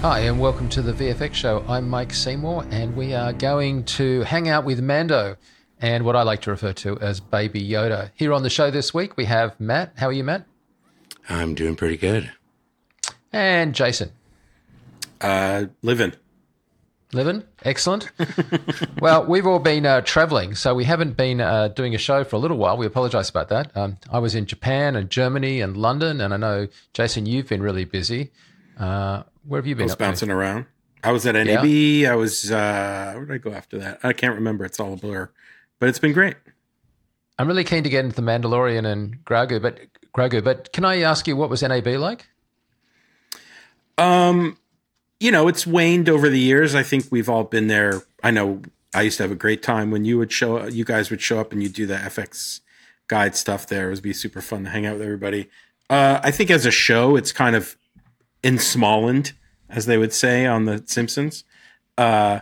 Hi, and welcome to the VFX Show. I'm Mike Seymour, and we are going to hang out with Mando and what I like to refer to as Baby Yoda. Here on the show this week, we have Matt. How are you, Matt? I'm doing pretty good. And Jason. Living. Excellent. Well, we've all been traveling, so we haven't been doing a show for a little while. We apologize about that. I was in Japan and Germany and London, and I know, Jason, you've been really busy. Where have you been? I was bouncing around. I was at NAB. Yeah. I was, where did I go after that? I can't remember. It's all a blur, but it's been great. I'm really keen to get into The Mandalorian and Grogu, but can I ask you, what was NAB like? It's waned over the years. I think we've all been there. I know I used to have a great time when you guys would show up and you'd do the FX guide stuff there. It would be super fun to hang out with everybody. I think as a show, it's kind of ensmallened, as they would say on The Simpsons. But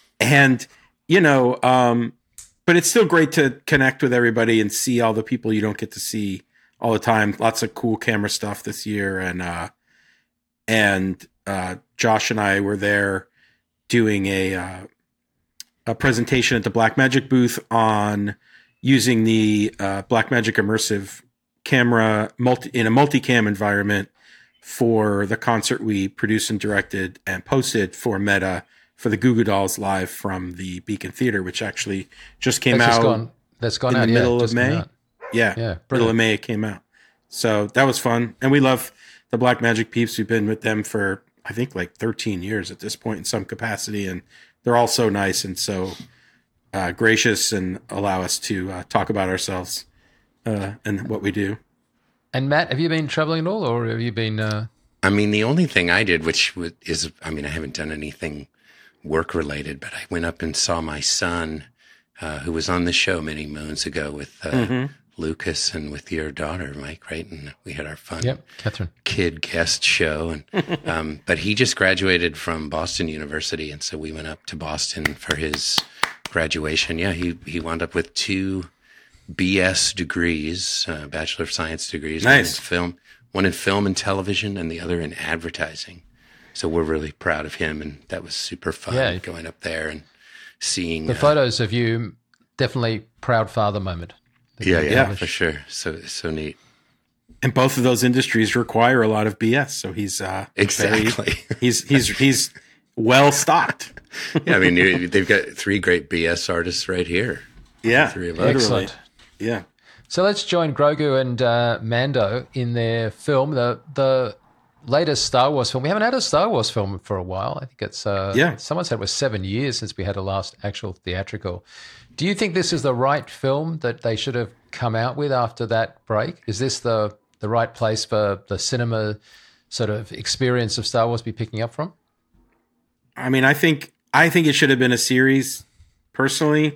it's still great to connect with everybody and see all the people you don't get to see all the time. Lots of cool camera stuff this year. And Josh and I were there doing a presentation at the Blackmagic booth on using the Blackmagic immersive camera in a multicam environment for the concert we produced and directed and posted for Meta for the Goo Goo Dolls live from the Beacon Theater, which actually just came out. That's gone in out the middle of May. Yeah, middle of May it came out. So that was fun, and we love the Blackmagic peeps. We've been with them for I think like 13 years at this point in some capacity, and they're all so nice and so gracious and allow us to talk about ourselves and what we do. And Matt, have you been traveling at all, or have you been? I mean, the only thing I did, I haven't done anything work related, but I went up and saw my son, who was on the show many moons ago with Lucas and with your daughter, Mike, right? And we had our fun Catherine kid guest show, and but he just graduated from Boston University, and so we went up to Boston for his graduation. Yeah, he wound up with 2 BS degrees, Bachelor of Science degrees. Nice. One in film and television, and the other in advertising. So we're really proud of him, and that was super fun going up there and seeing the photos of you. Definitely proud father moment. Yeah, for sure. So neat. And both of those industries require a lot of BS. So he's exactly he's well stocked. Yeah, I mean they've got 3 great BS artists right here. Yeah, 3 of us. Excellent. Yeah. So let's join Grogu and Mando in their film, the latest Star Wars film. We haven't had a Star Wars film for a while. I think it's someone said it was 7 years since we had a last actual theatrical. Do you think this is the right film that they should have come out with after that break? Is this the right place for the cinema sort of experience of Star Wars to be picking up from? I mean, I think it should have been a series. Personally,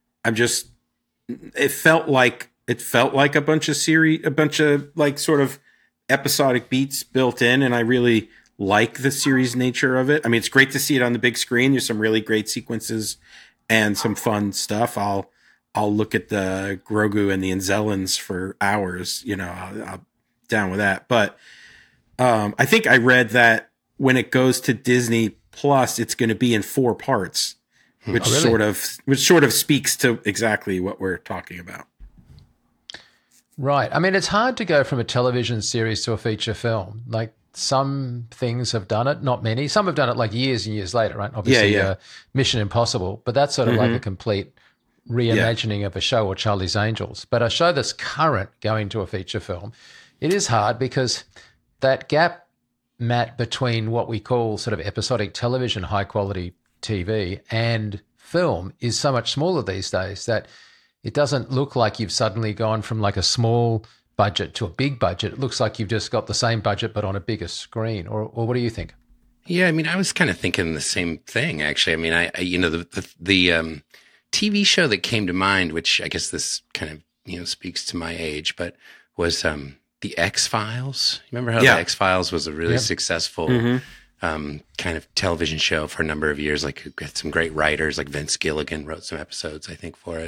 it felt like a bunch of like sort of episodic beats built in, and I really like the series nature of it. I mean, it's great to see it on the big screen. There's some really great sequences and some fun stuff. I'll look at the Grogu and the Anzellans for hours. I'll down with that. But I think I read that when it goes to Disney Plus, it's going to be in 4 parts, which sort of speaks to exactly what we're talking about. Right. I mean, it's hard to go from a television series to a feature film. Like, some things have done it, not many. Some have done it like years and years later, right? Obviously, Mission Impossible, but that's sort of like a complete reimagining of a show, or Charlie's Angels. But a show that's current going to a feature film, it is hard because that gap, Matt, between what we call sort of episodic television, high quality TV, and film is so much smaller these days that it doesn't look like you've suddenly gone from like a small budget to a big budget. It looks like you've just got the same budget but on a bigger screen. Or what do you think? Yeah, I mean, I was kind of thinking the same thing, actually. I mean, the TV show that came to mind, which I guess this kind of speaks to my age, but was the X-Files. Remember how the X-Files was a really successful kind of television show for a number of years? Like, it had some great writers, like Vince Gilligan wrote some episodes, I think, for it,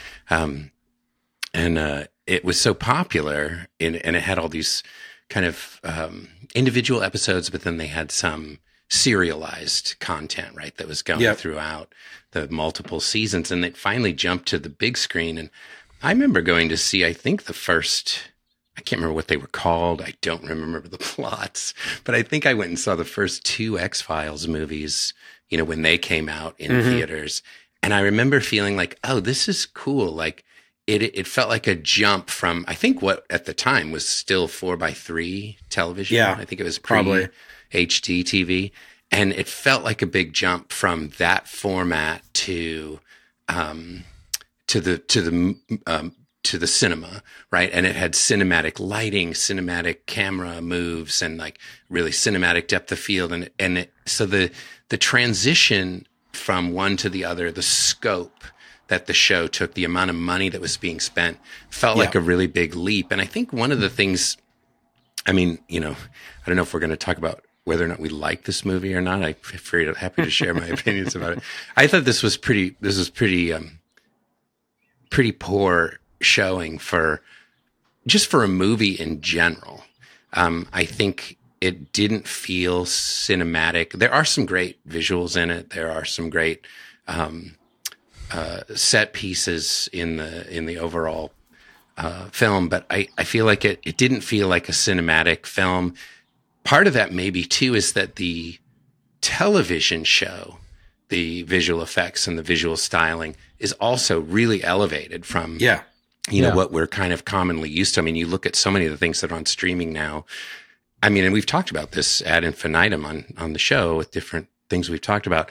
and it was so popular, and it had all these kind of individual episodes, but then they had some serialized content, right? That was going throughout the multiple seasons, and it finally jumped to the big screen. And I remember going to see, I think the first, I can't remember what they were called. I don't remember the plots, but I think I went and saw the first 2 X-Files movies, you know, when they came out in theaters. And I remember feeling like, oh, this is cool. Like it felt like a jump from, I think what at the time was still 4:3 television. Yeah, I think it was probably HD TV. And it felt like a big jump from that format to the cinema, right? And it had cinematic lighting, cinematic camera moves, and like really cinematic depth of field. So the transition from one to the other, the scope that the show took, the amount of money that was being spent, felt like a really big leap. And I think one of the things, I mean, you know, I don't know if we're going to talk about whether or not we like this movie or not. I'm happy to share my opinions about it. I thought this was pretty poor showing for a movie in general. I think it didn't feel cinematic. There are some great visuals in it. There are some great set pieces in the overall film, but I feel like it didn't feel like a cinematic film. Part of that maybe too is that the television show, the visual effects and the visual styling is also really elevated from what we're kind of commonly used to. I mean, you look at so many of the things that are on streaming now. I mean, and we've talked about this ad infinitum on the show with different things we've talked about.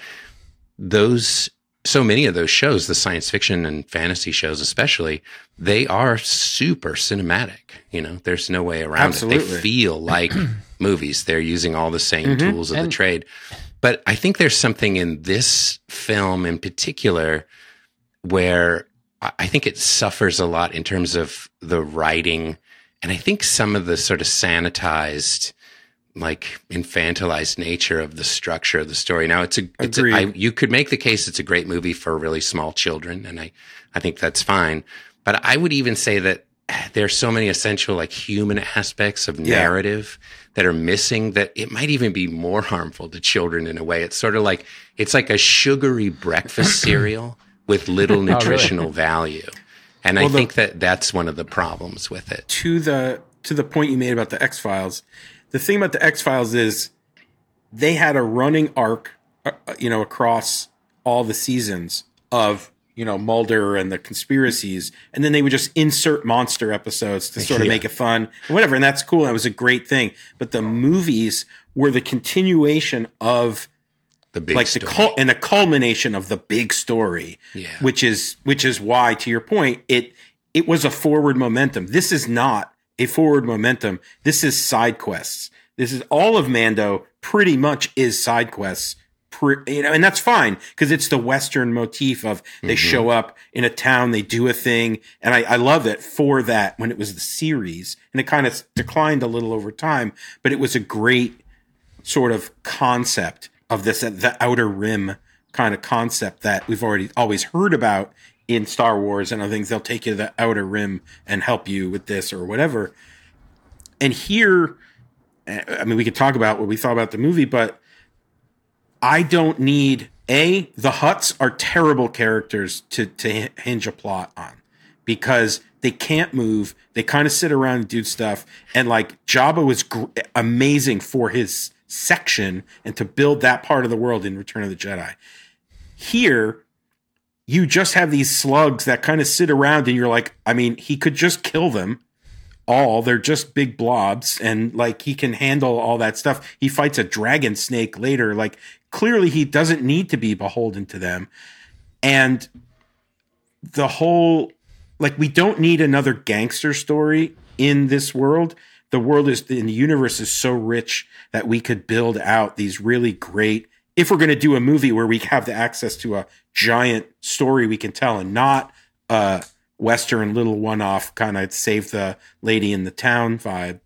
So many of those shows, the science fiction and fantasy shows especially, they are super cinematic. You know, there's no way around it. They feel like movies. They're using all the same tools of the trade. But I think there's something in this film in particular where I think it suffers a lot in terms of the writing. And I think some of the sort of sanitized, like infantilized nature of the structure of the story. Now you could make the case it's a great movie for really small children. And I think that's fine. But I would even say that there's so many essential like human aspects of narrative that are missing that it might even be more harmful to children in a way. It's sort of like, it's like a sugary breakfast cereal with little nutritional value. And I think that's one of the problems with it. To the point you made about the X-Files, the thing about the X-Files is they had a running arc, across all the seasons of, Mulder and the conspiracies. And then they would just insert monster episodes to sort of make it fun or whatever. And that's cool. That was a great thing. But the movies were the continuation of the big story. And the culmination of the big story, which is why, to your point, it was a forward momentum. This is not a forward momentum. This is side quests. This is all of Mando pretty much is side quests, and that's fine because it's the Western motif of they show up in a town, they do a thing. And I love it for that when it was the series, and it kind of declined a little over time, but it was a great sort of concept of this, the Outer Rim kind of concept that we've always heard about in Star Wars and other things. They'll take you to the Outer Rim and help you with this or whatever. And here, I mean, we could talk about what we thought about the movie, but I don't need the Hutts are terrible characters to hinge a plot on because they can't move. They kind of sit around and do stuff. And like Jabba was amazing for his section and to build that part of the world in Return of the Jedi. Here, you just have these slugs that kind of sit around and you're like, I mean, he could just kill them all. They're just big blobs and like he can handle all that stuff. He fights a dragon snake later. Like clearly he doesn't need to be beholden to them. And the whole, like we don't need another gangster story in this world. The world is, in the universe is so rich that we could build out these really great, if we're going to do a movie where we have the access to a giant story we can tell and not a Western little one-off kind of save the lady in the town vibe.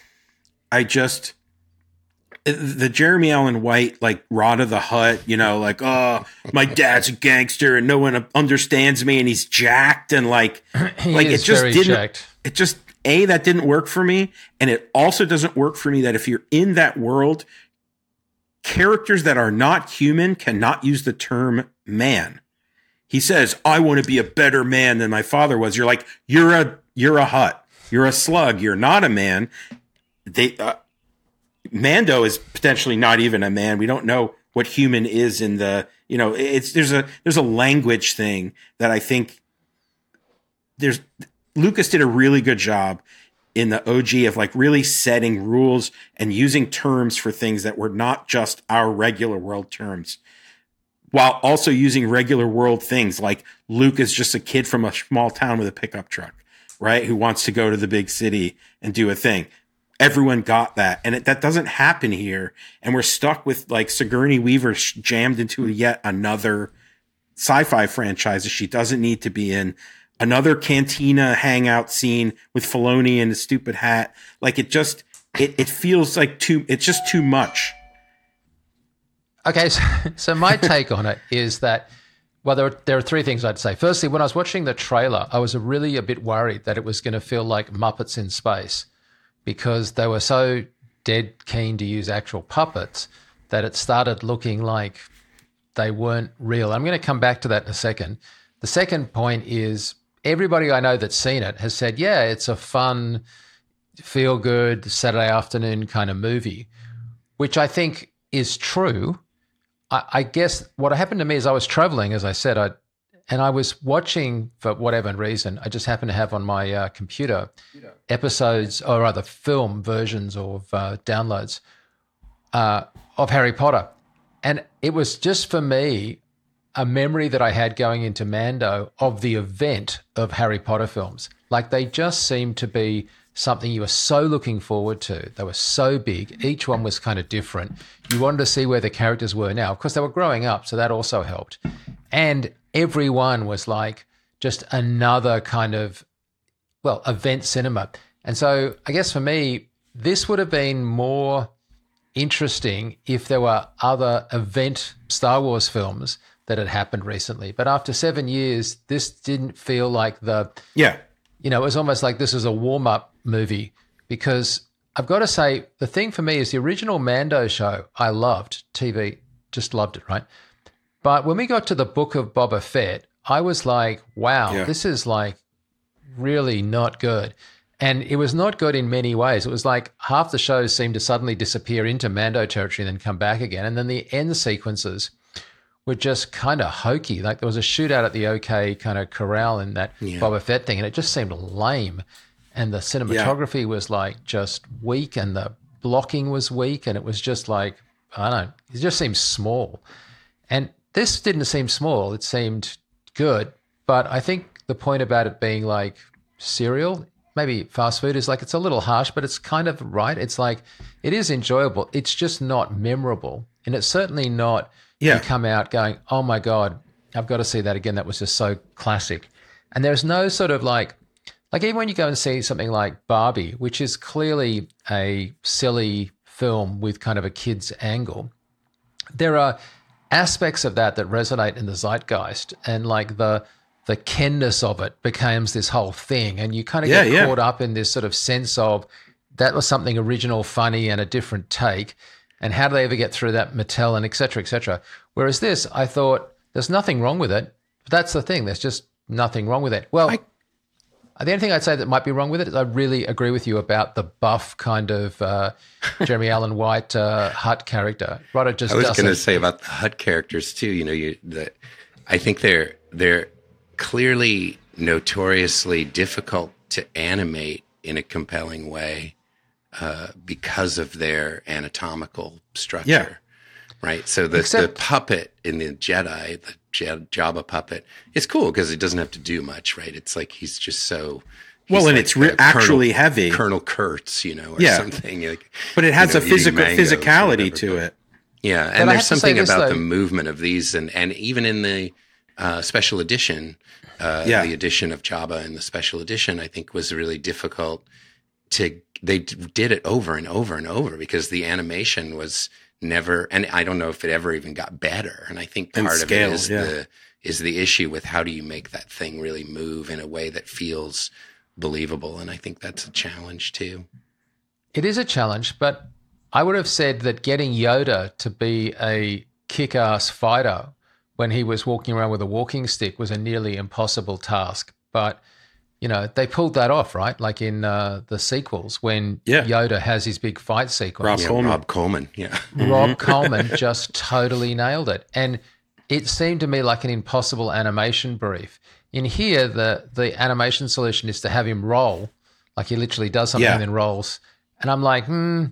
The Jeremy Allen White, like Rod of the Hutt, like, oh, my dad's a gangster and no one understands me and he's jacked and like it just didn't, jacked. It just, that didn't work for me. And it also doesn't work for me that if you're in that world, characters that are not human cannot use the term man. He says, I want to be a better man than my father was. You're like, you're a hut. You're a slug. You're not a man. Mando is potentially not even a man. We don't know what human is in the, there's a language thing that I think Lucas did a really good job in the OG of like really setting rules and using terms for things that were not just our regular world terms, while also using regular world things like Luke is just a kid from a small town with a pickup truck, right? Who wants to go to the big city and do a thing. Everyone got that. And that doesn't happen here. And we're stuck with like Sigourney Weaver jammed into yet another sci-fi franchise that she doesn't need to be in. Another cantina hangout scene with Filoni and the stupid hat. Like it feels like it's just too much. Okay. So my take on it is that, well, there are three things I'd say. Firstly, when I was watching the trailer, I was really a bit worried that it was going to feel like Muppets in space, because they were so dead keen to use actual puppets that it started looking like they weren't real. I'm going to come back to that in a second. The second point is everybody I know that's seen it has said, yeah, it's a fun, feel-good Saturday afternoon kind of movie, which I think is true. I guess what happened to me is I was traveling, as I said, and I was watching, for whatever reason, I just happened to have on my computer episodes, or rather film versions of downloads of Harry Potter. And it was just for me a memory that I had going into Mando of the event of Harry Potter films. Like they just seemed to be something you were so looking forward to. They were so big. Each one was kind of different. You wanted to see where the characters were now. Of course, they were growing up, so that also helped. And everyone was like just another kind of, well, event cinema. And so I guess for me, this would have been more interesting if there were other event Star Wars films that had happened recently. But after 7 years, this didn't feel like it was almost like this was a warm-up movie, because I've got to say, the thing for me is the original Mando show, I loved. TV, just loved it, right? But when we got to the Book of Boba Fett, I was like, wow, This is like really not good. And it was not good in many ways. It was like half the shows seemed to suddenly disappear into Mando territory and then come back again. And then the end sequences were just kind of hokey. Like there was a shootout at the OK kind of corral in that Boba Fett thing, and it just seemed lame. And the cinematography was like just weak, and the blocking was weak, and it was just like, I don't know, it just seemed small. And this didn't seem small. It seemed good. But I think the point about it being like cereal, maybe fast food, is like it's a little harsh, but it's kind of right. It's like it is enjoyable. It's just not memorable. And it's certainly not you come out going, oh my God, I've got to see that again. That was just so classic. And there's no sort of like even when you go and see something like Barbie, which is clearly a silly film with kind of a kid's angle, there are aspects of that resonate in the zeitgeist, and like the Ken-ness of it becomes this whole thing, and you kind of get caught up in this sort of sense of that was something original, funny, and a different take, and how do they ever get through that, Mattel, and et cetera, et cetera. Whereas this, I thought, there's nothing wrong with it. But that's the thing. There's just nothing wrong with it. Well, the only thing I'd say that might be wrong with it is I really agree with you about the buff kind of Jeremy Allen White Hutt character. Right, it just I was going to say about the Hutt characters too. I think they're clearly notoriously difficult to animate in a compelling way because of their anatomical structure. Yeah. Right. So the puppet in the Jedi, the Jabba puppet, it's cool because it doesn't have to do much. Right. It's like he's just so. Well, and like it's actually heavy. Colonel Kurtz, or something. Like, but it has a physicality to it. Yeah. And there's something about the movement of these. And even in the special edition, the edition of Jabba in the special edition, I think was really difficult they did it over and over and over because the animation was never, and I don't know if it ever even got better. And I think part of it is the issue with how do you make that thing really move in a way that feels believable. And I think that's a challenge too. It is a challenge, but I would have said that getting Yoda to be a kick-ass fighter when he was walking around with a walking stick was a nearly impossible task. But, you know, they pulled that off, right? Like in the sequels when Yoda has his big fight sequence. Rob Coleman, yeah. Rob Coleman just totally nailed it. And it seemed to me like an impossible animation brief. In here, the animation solution is to have him roll, like he literally does something and then rolls. And I'm like,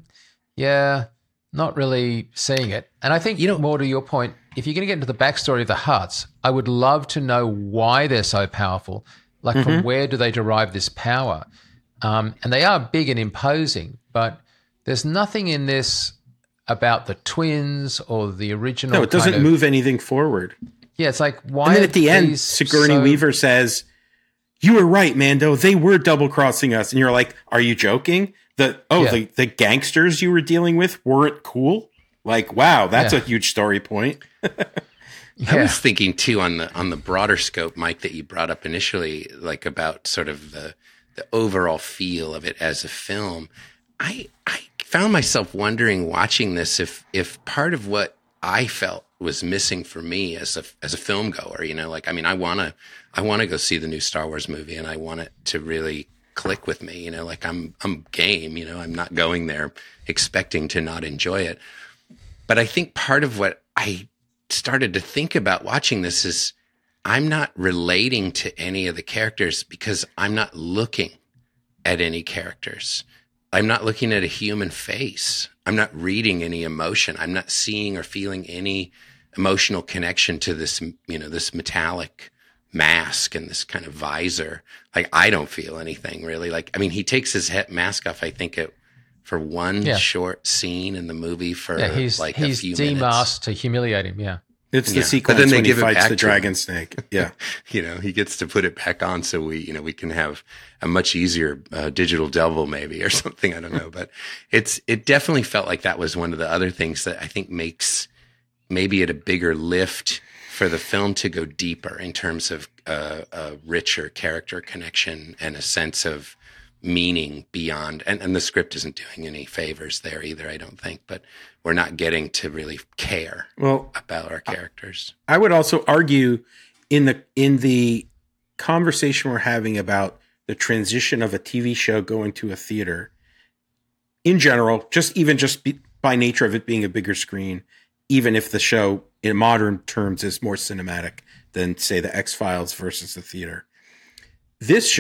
not really seeing it. And I think, more to your point, if you're going to get into the backstory of the Hutts, I would love to know why they're so powerful. Like, from where do they derive this power? And they are big and imposing, but there's nothing in this about the twins or the original. No, it doesn't move anything forward. Yeah, it's like, why? And then at the end, Sigourney Weaver says, "You were right, Mando. They were double-crossing us." And you're like, are you joking? The gangsters you were dealing with weren't cool? Like, wow, that's a huge story point. I was thinking too on the broader scope, Mike, that you brought up initially, like about sort of the overall feel of it as a film. I found myself wondering watching this if part of what I felt was missing for me as a film goer, you know, like, I mean, I want to go see the new Star Wars movie and I want it to really click with me, you know, like I'm game, you know, I'm not going there expecting to not enjoy it. But I think part of what I started to think about watching this is I'm not relating to any of the characters because I'm not looking at any characters. I'm not looking at a human face. I'm not reading any emotion. I'm not seeing or feeling any emotional connection to this, you know, this metallic mask and this kind of visor. Like, I don't feel anything really. Like, I mean, he takes his mask off, I think, for one short scene in the movie for he's a few minutes. He's demasked to humiliate him, It's the sequence when he fights the dragon snake. Yeah. You know, he gets to put it back on so we can have a much easier digital devil maybe or something. I don't know. But it definitely felt like that was one of the other things that I think makes maybe it a bigger lift for the film to go deeper in terms of a richer character connection and a sense of meaning beyond, and the script isn't doing any favors there either, I don't think, but we're not getting to really care about our characters. I would also argue in the conversation we're having about the transition of a TV show going to a theater in general, just by nature of it being a bigger screen, even if the show in modern terms is more cinematic than, say, the X-Files versus the theater. This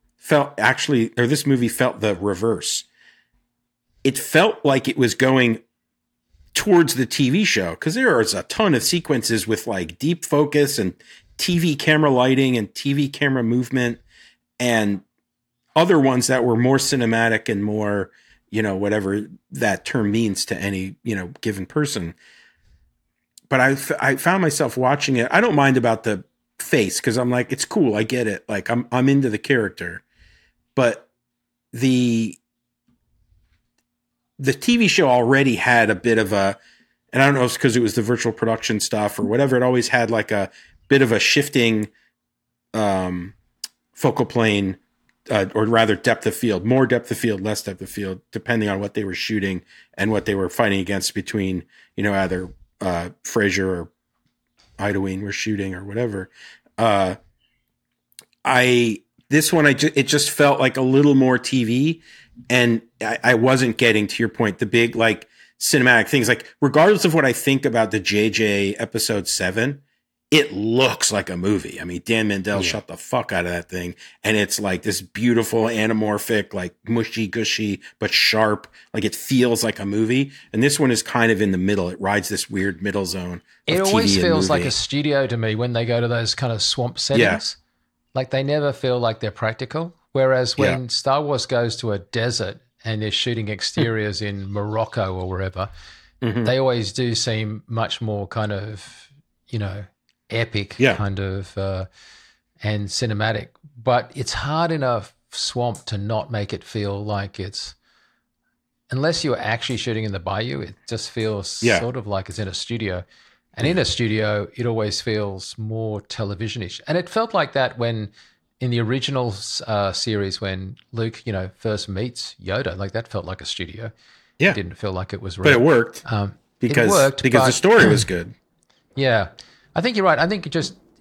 movie felt the reverse. It felt like it was going towards the TV show because there was a ton of sequences with like deep focus and TV camera lighting and TV camera movement and other ones that were more cinematic and more, you know, whatever that term means to any, you know, given person. But I found myself watching it. I don't mind about the face because I'm like, it's cool. I get it. Like I'm into the character. But the TV show already had a bit of a, and I don't know if it's because it was the virtual production stuff or whatever, it always had like a bit of a shifting focal plane, or rather depth of field, more depth of field, less depth of field, depending on what they were shooting and what they were fighting against between, you know, either Fraser or Idoween were shooting or whatever. This one, it just felt like a little more TV, and I wasn't getting, to your point, the big like cinematic things. Like, regardless of what I think about the JJ episode 7, it looks like a movie. I mean, Dan Mandel shot the fuck out of that thing, and it's like this beautiful anamorphic, like mushy gushy but sharp. Like, it feels like a movie. And this one is kind of in the middle. It rides this weird middle zone. It always feels like a studio to me when they go to those kind of swamp settings. Like, they never feel like they're practical. Whereas when Star Wars goes to a desert and they're shooting exteriors in Morocco or wherever, they always do seem much more kind of, you know, epic kind of and cinematic. But it's hard in a swamp to not make it feel like it's, unless you're actually shooting in the bayou, it just feels sort of like it's in a studio. And in a studio, it always feels more television-ish. And it felt like that when, in the original series, when Luke, you know, first meets Yoda, like that felt like a studio. Yeah. It didn't feel like it was real. But it worked. Because the story was good. Yeah. I think you're right. I think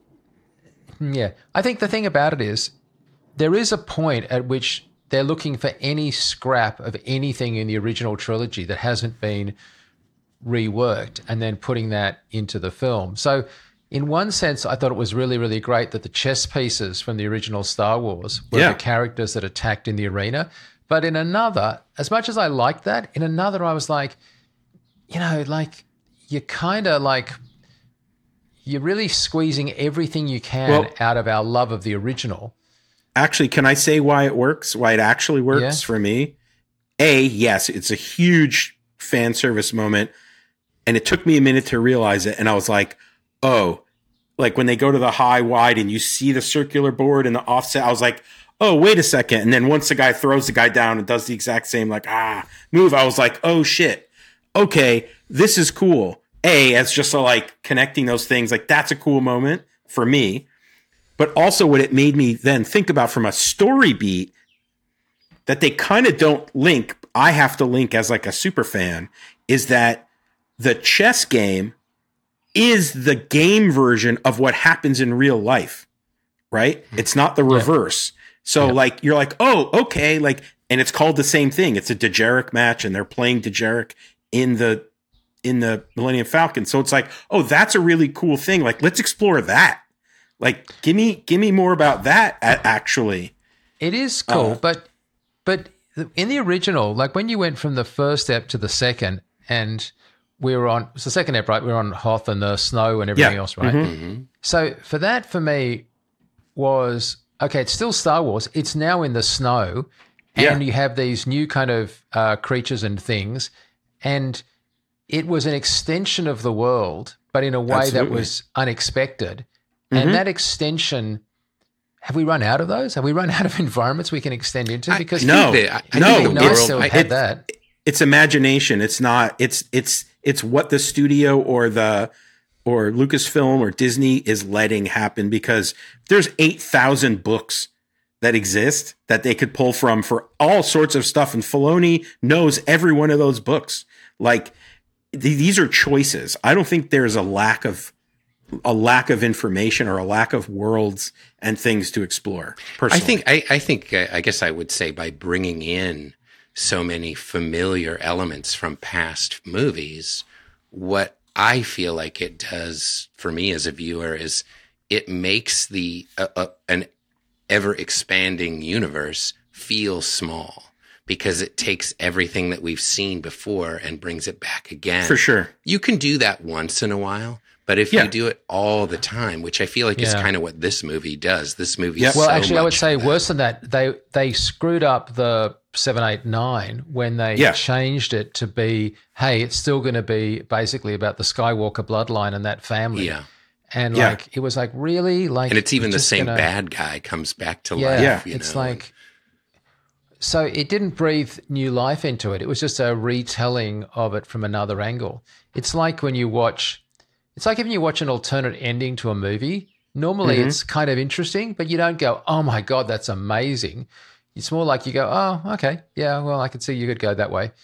I think the thing about it is there is a point at which they're looking for any scrap of anything in the original trilogy that hasn't been reworked and then putting that into the film. So in one sense, I thought it was really, really great that the chess pieces from the original Star Wars were the characters that attacked in the arena. But in another, as much as I liked that, in another I was like, you're kind of like, you're really squeezing everything you can out of our love of the original. Actually, can I say why it works? Why it actually works for me? Yes, it's a huge fan service moment. And it took me a minute to realize it. And I was like, oh, like when they go to the high wide and you see the circular board and the offset, I was like, oh, wait a second. And then once the guy throws the guy down and does the exact same move, I was like, oh shit. Okay, this is cool. As just like connecting those things, like that's a cool moment for me. But also what it made me then think about from a story beat that they kind of don't link. I have to link as like a super fan is that the chess game is the game version of what happens in real life, right? It's not the reverse. So like, you're like, oh, okay. Like, and it's called the same thing. It's a Dejarik match and they're playing Dejarik in the Millennium Falcon. So it's like, oh, that's a really cool thing. Like, let's explore that. Like, give me more about that. Actually, it is cool, but in the original, like when you went from the first ep to the second, and we were on it was the second ep, right? We were on Hoth and the snow and everything else, right? Mm-hmm. So for me was okay. It's still Star Wars. It's now in the snow, and you have these new kind of creatures and things, and it was an extension of the world, but in a way that was unexpected. And that extension, have we run out of those? Have we run out of environments we can extend into? Because it's imagination. It's not. It's what the studio or Lucasfilm or Disney is letting happen. Because there's 8,000 books that exist that they could pull from for all sorts of stuff, and Filoni knows every one of those books. Like these are choices. I don't think there's a lack of information or a lack of worlds and things to explore. Personally, I guess I would say by bringing in so many familiar elements from past movies, what I feel like it does for me as a viewer is it makes an ever expanding universe feel small, because it takes everything that we've seen before and brings it back again. For sure. You can do that once in a while, but if you do it all the time, which I feel like is kind of what this movie does. This movie is well, actually, I would say worse than that. They screwed up the 7, 8, 9 when they changed it to be, hey, it's still going to be basically about the Skywalker bloodline and that family. Yeah. And it was like, really? Like, and it's even the same bad guy comes back to life. Yeah, it's like, so it didn't breathe new life into it. It was just a retelling of it from another angle. It's like when you watch an alternate ending to a movie. Normally it's kind of interesting, but you don't go, oh my God, that's amazing. It's more like you go, oh, okay. Yeah, well, I could see you could go that way.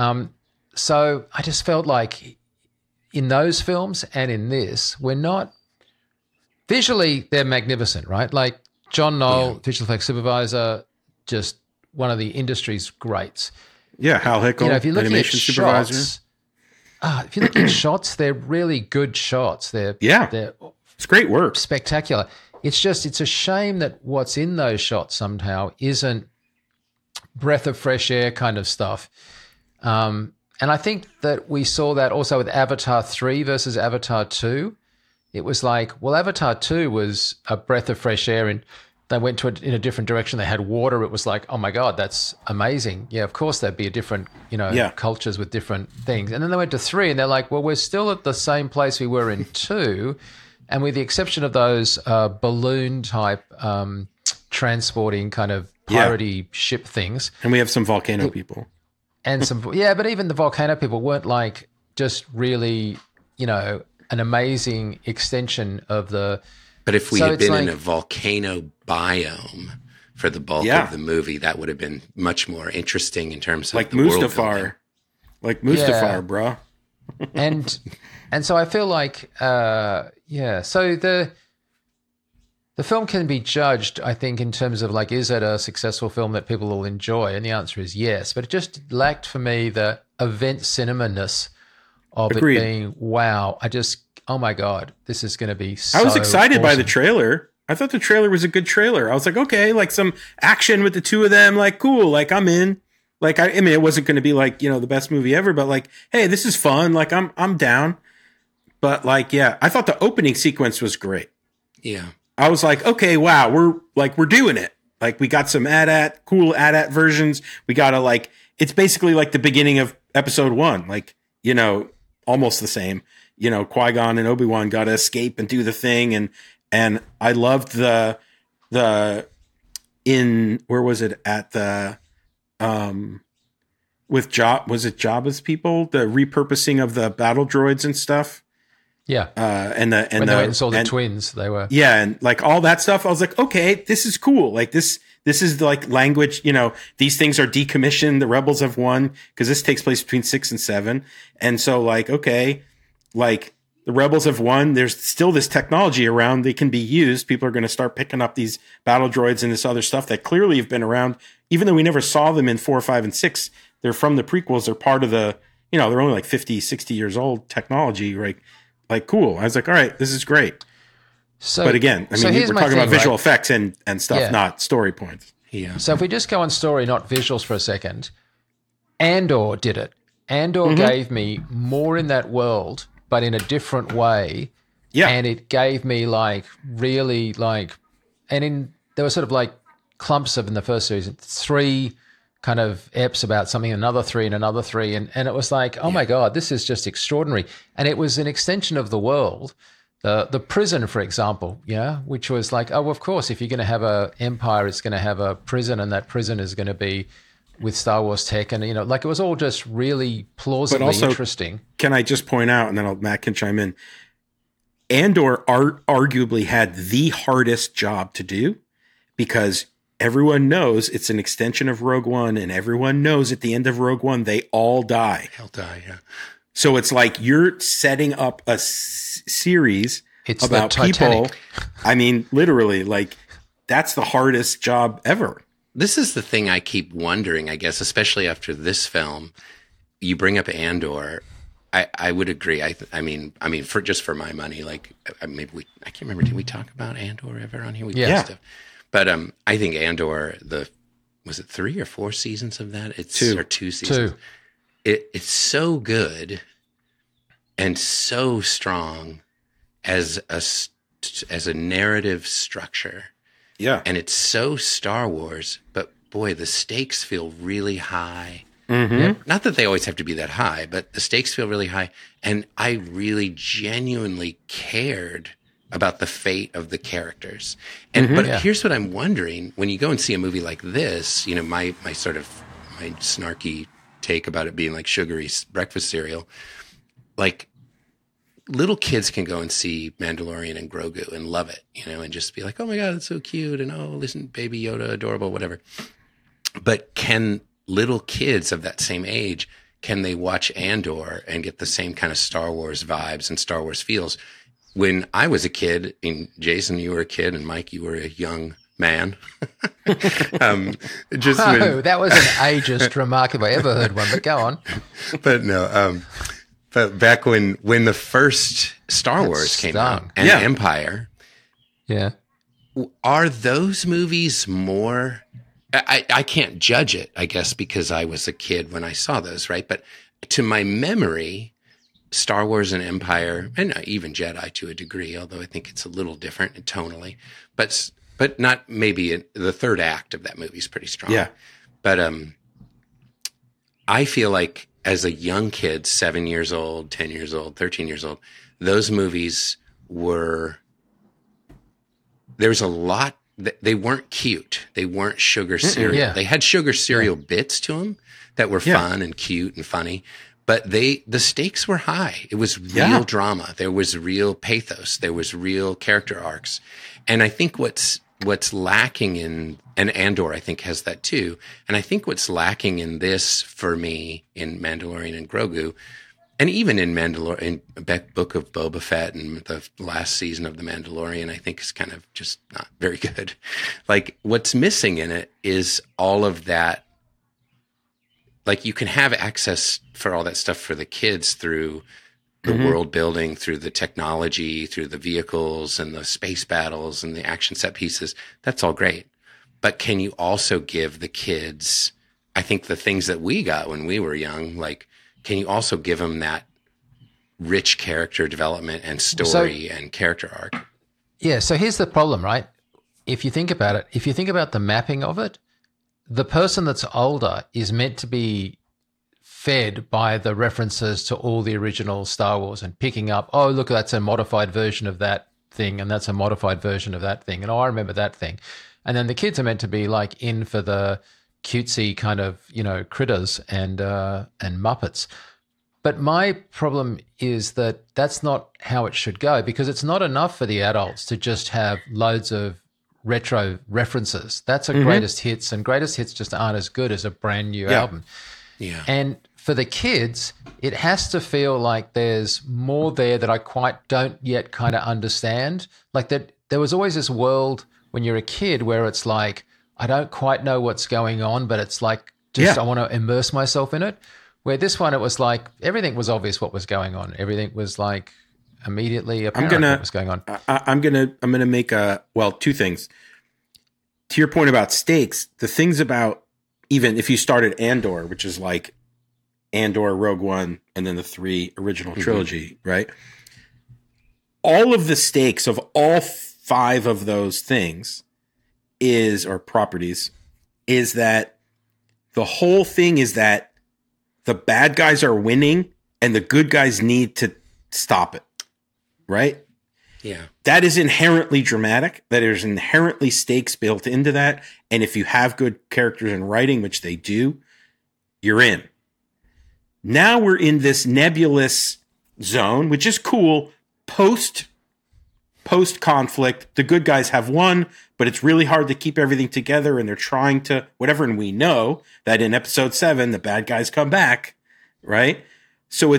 So I just felt like in those films and in this, we're not visually, they're magnificent, right? Like John Knoll, visual effects supervisor, just one of the industry's greats. Yeah, Hal Hickel, if you look animation at supervisor. Shots, if you look at shots, they're really good shots. They're it's great work, spectacular. It's a shame that what's in those shots somehow isn't breath of fresh air kind of stuff. And I think that we saw that also with Avatar 3 versus Avatar 2. It was like, well, Avatar 2 was a breath of fresh air, and they went in a different direction. They had water. It was like, oh my God, that's amazing. Yeah, of course there'd be a different, cultures with different things. And then they went to 3 and they're like, well, we're still at the same place we were in 2. And with the exception of those balloon type transporting kind of piratey ship things. And we have some volcano people. And but even the volcano people weren't like just really, an amazing extension of the. But if we had been in a volcano biome for the bulk of the movie, that would have been much more interesting in terms of like the Mustafar. like Mustafar, bro. and so I feel like, so the film can be judged, I think, in terms of like, is it a successful film that people will enjoy? And the answer is yes. But it just lacked for me the event cinema-ness of Agreed. It being, wow, oh my God, this is going to be so I was excited awesome. by the trailer. I thought the trailer was a good trailer. I was like, okay, like some action with the two of them, like cool, like I'm in. Like I mean, it wasn't going to be like, the best movie ever, but like, hey, this is fun. Like I'm down. But like, yeah, I thought the opening sequence was great. Yeah. I was like, okay, wow, we're doing it. Like we got some cool AT-AT versions. We got it's basically like the beginning of episode 1, like, almost the same. Qui-Gon and Obi-Wan got to escape and do the thing. And I loved where was it at the, with was it Jabba's people, the repurposing of the battle droids and stuff. Yeah. When they went and saw the twins, they were. Yeah. And like all that stuff, I was like, okay, this is cool. Like this is like language, these things are decommissioned. The rebels have won, because this takes place between 6 and 7. And so like, okay, like the rebels have won. There's still this technology around. They can be used. People are going to start picking up these battle droids and this other stuff that clearly have been around, even though we never saw them in 4, 5, and 6. They're from the prequels. They're part of the, they're only like 50, 60 years old technology, right? Like, cool. I was like, all right, this is great. So, but again, I mean, we're talking about visual effects and stuff, not story points. Yeah. So if we just go on story, not visuals for a second, Andor did it. Andor gave me more in that world, but in a different way. Yeah. And it gave me there were sort of like clumps of in the first season, 3 kind of eps about something, another 3 and another 3. And it was like, oh my God, this is just extraordinary. And it was an extension of the world. The prison, for example, which was like, oh, of course, if you're going to have an empire, it's going to have a prison, and that prison is going to be with Star Wars tech. And, it was all just really plausibly interesting. Can I just point out, and then Matt can chime in, Andor arguably had the hardest job to do, because everyone knows it's an extension of Rogue One, and everyone knows at the end of Rogue One, they all die. They'll die, yeah. So it's like you're setting up a series about people. I mean, literally, like that's the hardest job ever. This is the thing I keep wondering, I guess, especially after this film. You bring up Andor. I would agree. I mean, for my money, like maybe I can't remember. Did we talk about Andor ever on here? We yeah. But I think Andor, was it 3 or 4 seasons of that? It's 2 or 2 seasons. 2. It's so good and so strong as a narrative structure. Yeah. And it's so Star Wars, but boy, the stakes feel really high. Mm-hmm. Not that they always have to be that high, but the stakes feel really high. And I really genuinely cared about the fate of the characters. And here's what I'm wondering: when you go and see a movie like this, my snarky take about it being like sugary breakfast cereal, like little kids can go and see Mandalorian and Grogu and love it, and just be like, oh my God, it's so cute. And oh, listen, baby Yoda, adorable, whatever. But can little kids of that same age, can they watch Andor and get the same kind of Star Wars vibes and Star Wars feels? When I was a kid, and Jason, you were a kid, and Mike, you were a young man. That was an ageist remark if I ever heard one, but go on. But no, but back when the first Star Wars came out and Empire, are those movies more? I can't judge it, I guess, because I was a kid when I saw those, right? But to my memory, Star Wars and Empire, and even Jedi to a degree, although I think it's a little different tonally, but not maybe the third act of that movie is pretty strong. Yeah. But I feel like as a young kid, 7 years old, 10 years old, 13 years old, those movies there's a lot, they weren't cute. They weren't sugar cereal. Yeah. They had sugar cereal bits to them that were fun and cute and funny. But the stakes were high. It was real drama. There was real pathos. There was real character arcs. And I think what's what's lacking in, and Andor I think has that too. And I think what's lacking in this for me in Mandalorian and Grogu, and even in in Book of Boba Fett and the last season of The Mandalorian, I think is kind of just not very good. Like what's missing in it is all of that. Like you can have access for all that stuff for the kids through the world building, through the technology, through the vehicles and the space battles and the action set pieces. That's all great. But can you also give the kids, I think the things that we got when we were young, like, can you also give them that rich character development and story and character arc? Yeah. So here's the problem, right? If you think about it, if you think about the mapping of it, the person that's older is meant to be fed by the references to all the original Star Wars and picking up, oh, look, that's a modified version of that thing, and that's a modified version of that thing, and oh, I remember that thing. And then the kids are meant to be like in for the cutesy kind of, critters and Muppets. But my problem is that that's not how it should go, because it's not enough for the adults to just have loads of retro references. That's a greatest hits, and greatest hits just aren't as good as a brand new album. Yeah. And for the kids, it has to feel like there's more there that I quite don't yet kind of understand. Like that there was always this world when you're a kid where it's like, I don't quite know what's going on, but it's like I want to immerse myself in it. Where this one, it was like everything was obvious what was going on. Everything was like immediately apparent what was going on. I'm gonna make two things. To your point about stakes, the things about, even if you started Andor, which is like Andor, Rogue One, and then the 3 original trilogy, right? All of the stakes of all 5 of those things or properties is that the whole thing is that the bad guys are winning and the good guys need to stop it, right? Yeah. That is inherently dramatic. That there's inherently stakes built into that. And if you have good characters in writing, which they do, you're in. Now we're in this nebulous zone, which is cool. Post conflict, the good guys have won, but it's really hard to keep everything together, and they're trying to whatever. And we know that in episode 7, the bad guys come back, right? So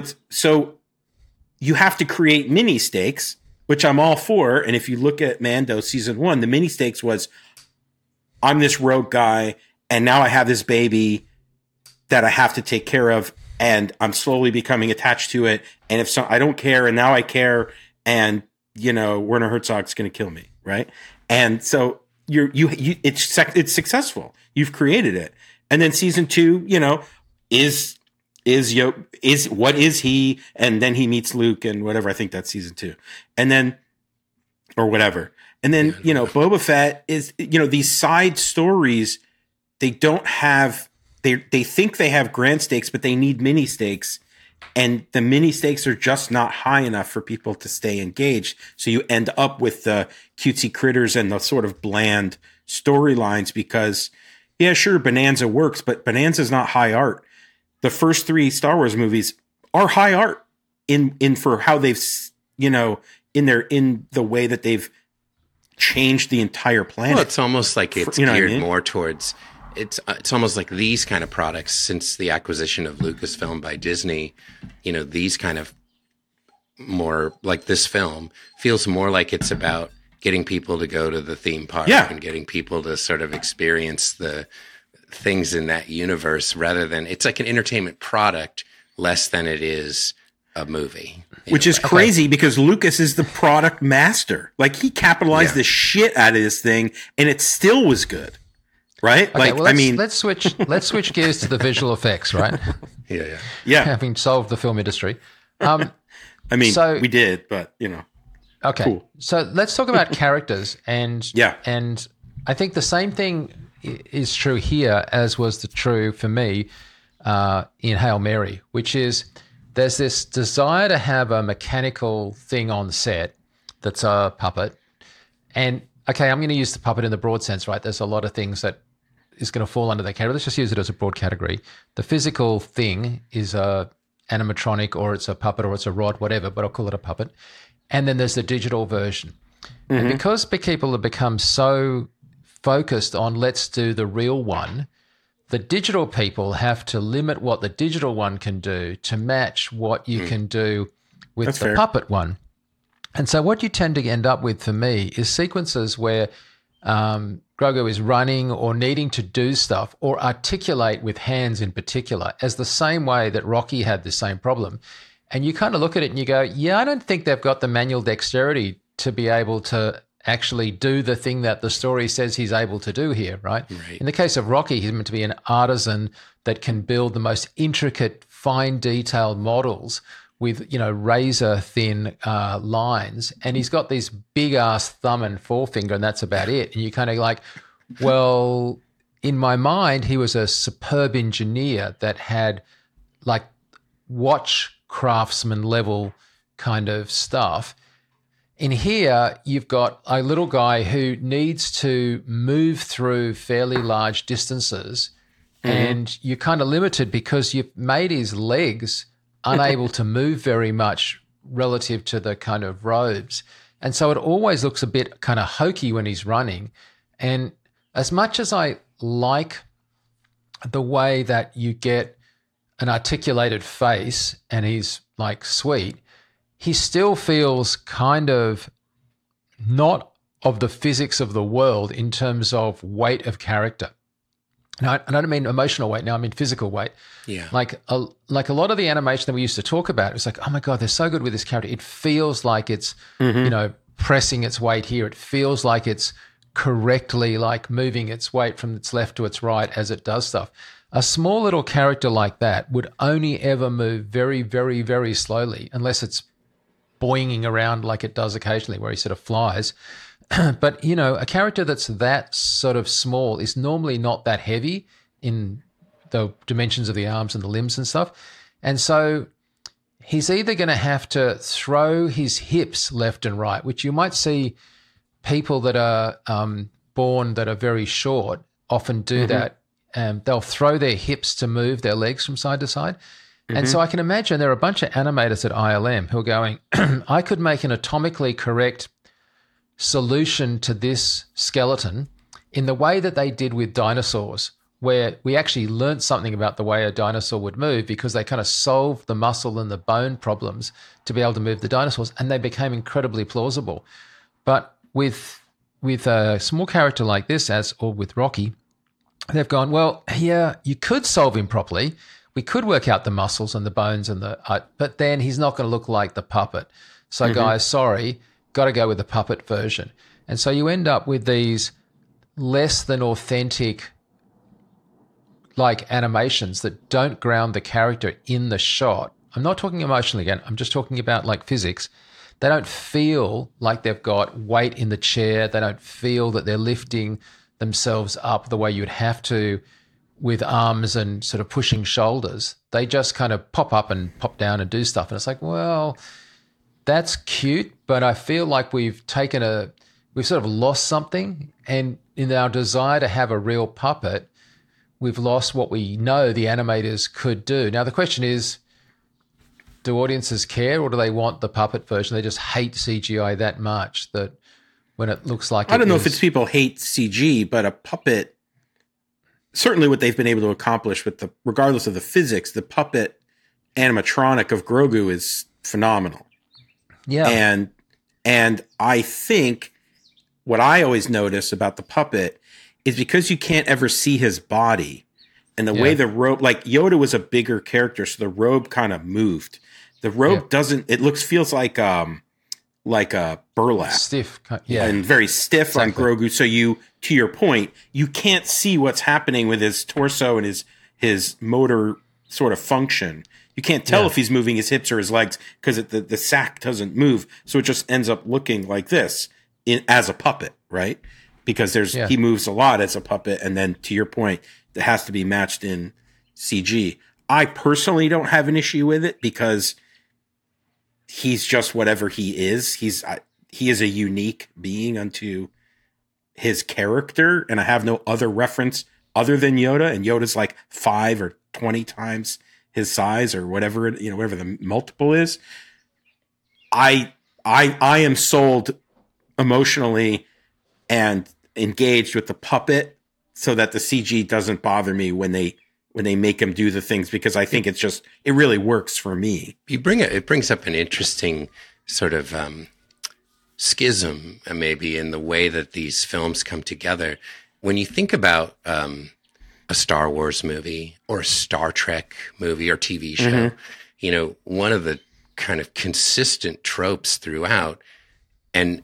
you have to create mini stakes, which I'm all for. And if you look at Mando season 1, the mini stakes was, I'm this rogue guy, and now I have this baby that I have to take care of, and I'm slowly becoming attached to it. And I don't care, and now I care, and Werner Herzog's going to kill me, right? And so it's successful. You've created it. And then season 2, is what is he? And then he meets Luke and whatever. I think that's season 2. And then, or whatever. And then, Boba Fett is, these side stories, they don't have, they think they have grand stakes, but they need mini stakes. And the mini stakes are just not high enough for people to stay engaged. So you end up with the cutesy critters and the sort of bland storylines because, yeah, sure, Bonanza works, but Bonanza's not high art. The first 3 Star Wars movies are high art in for how they've, in the way that they've changed the entire planet. Well, it's almost like it's geared more towards. It's almost like these kind of products since the acquisition of Lucasfilm by Disney, these kind of more like this film feels more like it's about getting people to go to the theme park and getting people to sort of experience the things in that universe rather than it's like an entertainment product less than it is a movie. Which is crazy because Lucas is the product master. Like he capitalized the shit out of this thing and it still was good. Right? Okay, let's switch gears to the visual effects, right? Yeah. Having solved the film industry. We did, but Okay. Cool. So let's talk about characters and I think the same thing is true here as was true for me in Hail Mary, which is there's this desire to have a mechanical thing on set that's a puppet. And okay, I'm going to use the puppet in the broad sense, right? There's a lot of things that is going to fall under that category. Let's just use it as a broad category. The physical thing is a animatronic or it's a puppet or it's a rod, whatever, but I'll call it a puppet. And then there's the digital version. And because people have become so focused on let's do the real one, the digital people have to limit what the digital one can do to match what you can do with That's the fair. puppet one. And so what you tend to end up with for me is sequences where Grogu is running or needing to do stuff or articulate with hands in particular, as the same way that Rocky had the same problem. And you kind of look at it and you go, yeah, I don't think they've got the manual dexterity to be able to actually do the thing that the story says he's able to do here, right? In the case of Rocky, he's meant to be an artisan that can build the most intricate, fine detailed models with, razor thin lines. And he's got these big ass thumb and forefinger, and that's about it. And you kind of like, well, in my mind, he was a superb engineer that had like watch craftsman level kind of stuff. In here, you've got a little guy who needs to move through fairly large distances, and you're kind of limited because you've made his legs unable to move very much relative to the kind of robes. And so it always looks a bit kind of hokey when he's running. And as much as I like the way that you get an articulated face and he's like sweet, he still feels kind of not of the physics of the world in terms of weight of character. Now, I don't mean emotional weight now, I mean physical weight. Yeah. Like a lot of the animation that we used to talk about, it's like, oh my God, they're so good with this character. It feels like it's, pressing its weight here. It feels like it's correctly like moving its weight from its left to its right as it does stuff. A small little character like that would only ever move very, very, very slowly unless it's boinging around like it does occasionally where he sort of flies. But, a character that's that sort of small is normally not that heavy in the dimensions of the arms and the limbs and stuff. And so he's either going to have to throw his hips left and right, which you might see people that are born that are very short often do that. They'll throw their hips to move their legs from side to side. And so I can imagine there are a bunch of animators at ILM who are going, I could make an atomically correct solution to this skeleton in the way that they did with dinosaurs, where we actually learned something about the way a dinosaur would move because they kind of solved the muscle and the bone problems to be able to move the dinosaurs, and they became incredibly plausible. But with a small character like this, or with Rocky, they've gone, well, yeah, you could solve him properly. We could work out the muscles and the bones and but then he's not going to look like the puppet. So guys, sorry, got to go with the puppet version. And so you end up with these less than authentic like animations that don't ground the character in the shot. I'm not talking emotionally again. I'm just talking about like physics. They don't feel like they've got weight in the chair. They don't feel that they're lifting themselves up the way you'd have to with arms and sort of pushing shoulders. They just kind of pop up and pop down and do stuff. And it's like, well, that's cute, but I feel like we've sort of lost something. And in our desire to have a real puppet, we've lost what we know the animators could do. Now, the question is, do audiences care or do they want the puppet version? They just hate CGI that much that when it looks like I don't know if it's people hate CG, but a puppet, certainly what they've been able to accomplish regardless of the physics, the puppet animatronic of Grogu is phenomenal. Yeah. And I think what I always notice about the puppet is because you can't ever see his body and the way the robe, like Yoda was a bigger character, so the robe kind of moved. The robe feels like a burlap. Stiff. And very stiff on Grogu. So to your point, you can't see what's happening with his torso and his motor sort of function. You can't tell if he's moving his hips or his legs because the sack doesn't move. So it just ends up looking like this as a puppet, right? Because he moves a lot as a puppet. And then to your point, it has to be matched in CG. I personally don't have an issue with it because he's just whatever he is. He is a unique being unto his character. And I have no other reference other than Yoda. And Yoda's like 5 or 20 times his size or whatever the multiple is. I am sold emotionally and engaged with the puppet so that the CG doesn't bother me when they make him do the things, because I think it really works for me. It brings up an interesting sort of schism maybe in the way that these films come together. When you think about a Star Wars movie or a Star Trek movie or TV show, you know, one of the kind of consistent tropes throughout, and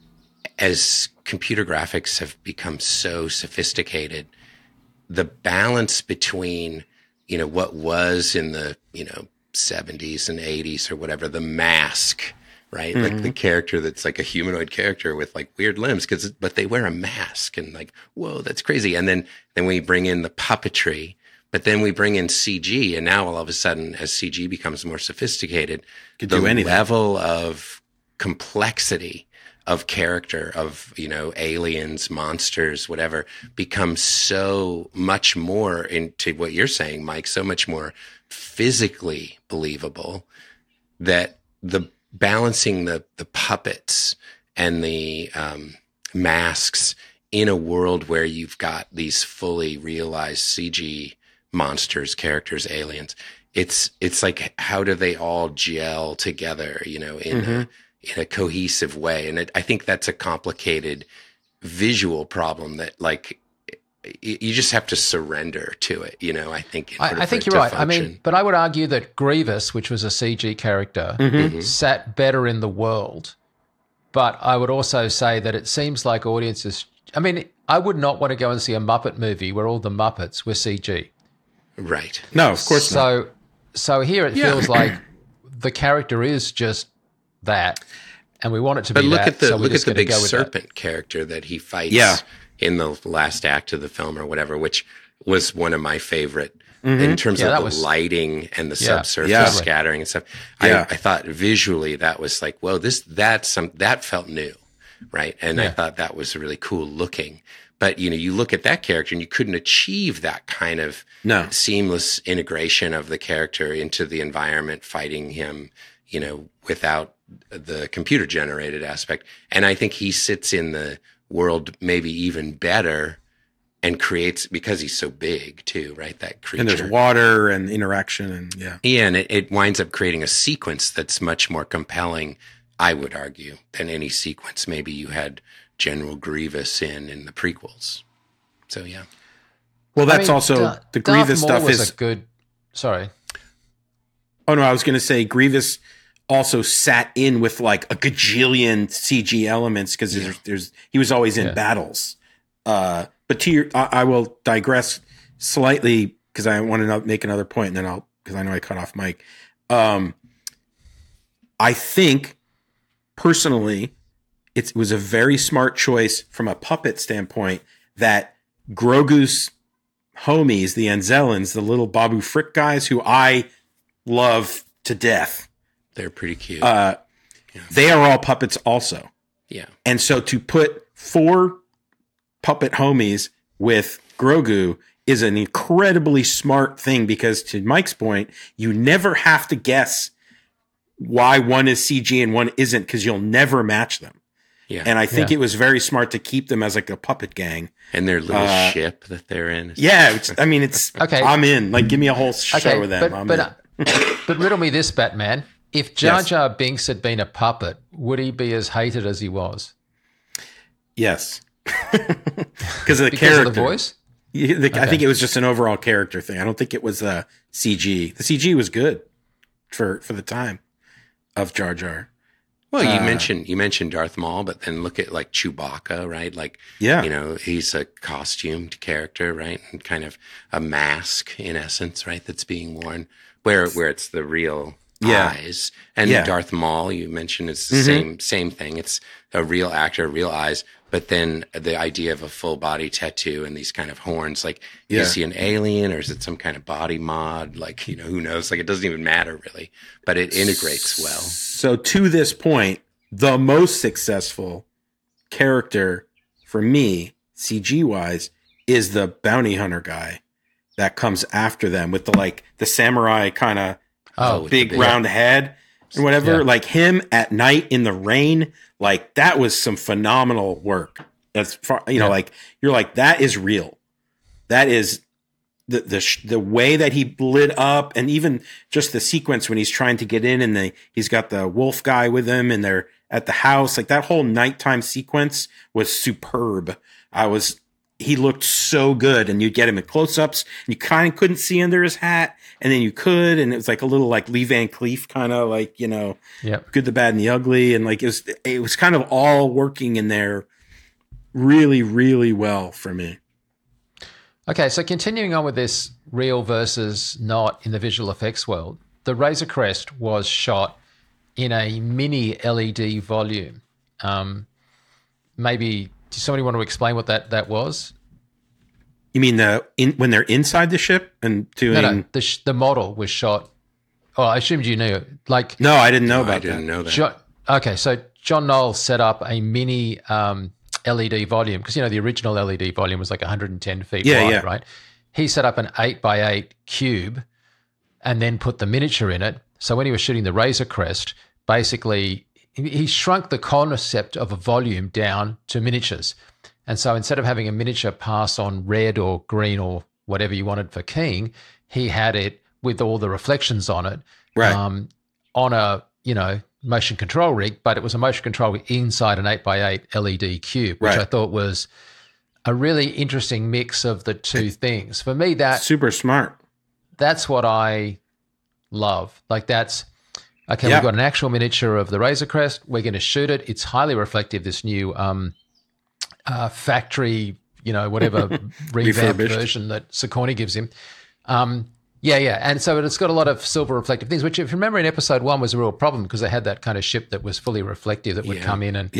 as computer graphics have become so sophisticated, the balance between, you know, what was in the, you know, 70s and 80s or whatever, the mask, right? Like the character that's like a humanoid character with like weird limbs, but they wear a mask and like, whoa, that's crazy. And then we bring in the puppetry, but then we bring in CG, and now all of a sudden, as CG becomes more sophisticated, the level of complexity of character, of, you know, aliens, monsters, whatever, becomes so much more, into what you're saying, Mike, so much more physically believable, that the balancing the puppets and the masks in a world where you've got these fully realized CG monsters, characters, aliens, it's like, how do they all gel together, you know, in a cohesive way? And I think that's a complicated visual problem that, like, you just have to surrender to it, you know, I think. I think you're right. Function. I mean, but I would argue that Grievous, which was a CG character, sat better in the world. But I would also say that it seems like audiences, I mean, I would not want to go and see a Muppet movie where all the Muppets were CG. Right. No, of course not. So here it feels like the character is just that, and we want it to be that. But look at the big serpent character that he fights in the last act of the film or whatever, which was one of my favorite in terms of the lighting and the subsurface scattering and stuff. I thought visually that was like, whoa, that felt new, right? And I thought that was really cool looking. But, you know, you look at that character and you couldn't achieve that kind of seamless integration of the character into the environment, fighting him, you know, without the computer generated aspect. And I think he sits in the world maybe even better and creates, because he's so big too, right? That creature. And there's water and interaction and and it winds up creating a sequence that's much more compelling, I would argue, than any sequence maybe you had General Grievous in the prequels. So yeah. Well, that's also the Grievous Darth Maul stuff was is a good. Sorry. Oh no, I was going to say Grievous also sat in with like a gajillion CG elements because he was always in battles. But I will digress slightly because I want to make another point, and then because I know I cut off Mike. I think personally, it was a very smart choice from a puppet standpoint that Grogu's homies, the Anzellans, the little Babu Frick guys, who I love to death. They're pretty cute. They are all puppets also. Yeah. And so to put 4 puppet homies with Grogu is an incredibly smart thing, because to Mike's point, you never have to guess why one is CG and one isn't, because you'll never match them. Yeah. And I think it was very smart to keep them as like a puppet gang. And their little ship that they're in. Yeah. It's okay. I'm in. Like, give me a whole show with them. But riddle me this, Batman. If Jar Jar Binks had been a puppet, would he be as hated as he was? Yes. Because of the character. Of the voice? I think it was just an overall character thing. I don't think it was CG. The CG was good for the time of Jar Jar. Well, you mentioned Darth Maul, but then look at like Chewbacca, right? Like, you know, he's a costumed character, right? And kind of a mask in essence, right? That's being worn where it's the real eyes. And Darth Maul, you mentioned, it's the same thing. It's a real actor, real eyes. But then the idea of a full body tattoo and these kind of horns, like, is he an alien or is it some kind of body mod? Like, you know, who knows? Like, it doesn't even matter really, but it integrates well. So to this point, the most successful character for me, CG wise, is the bounty hunter guy that comes after them with the samurai kind of big round head. and whatever, like him at night in the rain, like that was some phenomenal work. As far, like you're like, that is real. That is the way that he lit up, and even just the sequence when he's trying to get in and he's got the wolf guy with him and they're at the house, like that whole nighttime sequence was superb. He looked so good, and you'd get him in close-ups, and you kind of couldn't see under his hat, and then you could, and it was like a little like Lee Van Cleef kind of like, Good, the Bad, and the Ugly, and like it was kind of all working in there really, really well for me. Okay, so continuing on with this real versus not in the visual effects world, the Razor Crest was shot in a mini LED volume. Maybe, does somebody want to explain what that was? You mean when they're inside the ship and doing? No, the model was shot. Oh, I assumed you knew. Like, no, I didn't know about I didn't know that. So John Knoll set up a mini LED volume, because the original LED volume was like 110 feet wide, right? He set up an 8x8 cube and then put the miniature in it. So when he was shooting the Razor Crest, basically he shrunk the concept of a volume down to miniatures. And so instead of having a miniature pass on red or green or whatever you wanted for keying, he had it with all the reflections on it, right? On a motion control rig, but it was a motion control rig inside an 8x8 LED cube, which I thought was a really interesting mix of the two things. For me, that's super smart. That's what I love. Like that's, okay, we've got an actual miniature of the Razor Crest. We're going to shoot it. It's highly reflective, this new factory, whatever revamped version that Saucony gives him. And so it's got a lot of silver reflective things, which if you remember in episode 1 was a real problem because they had that kind of ship that was fully reflective that would come in and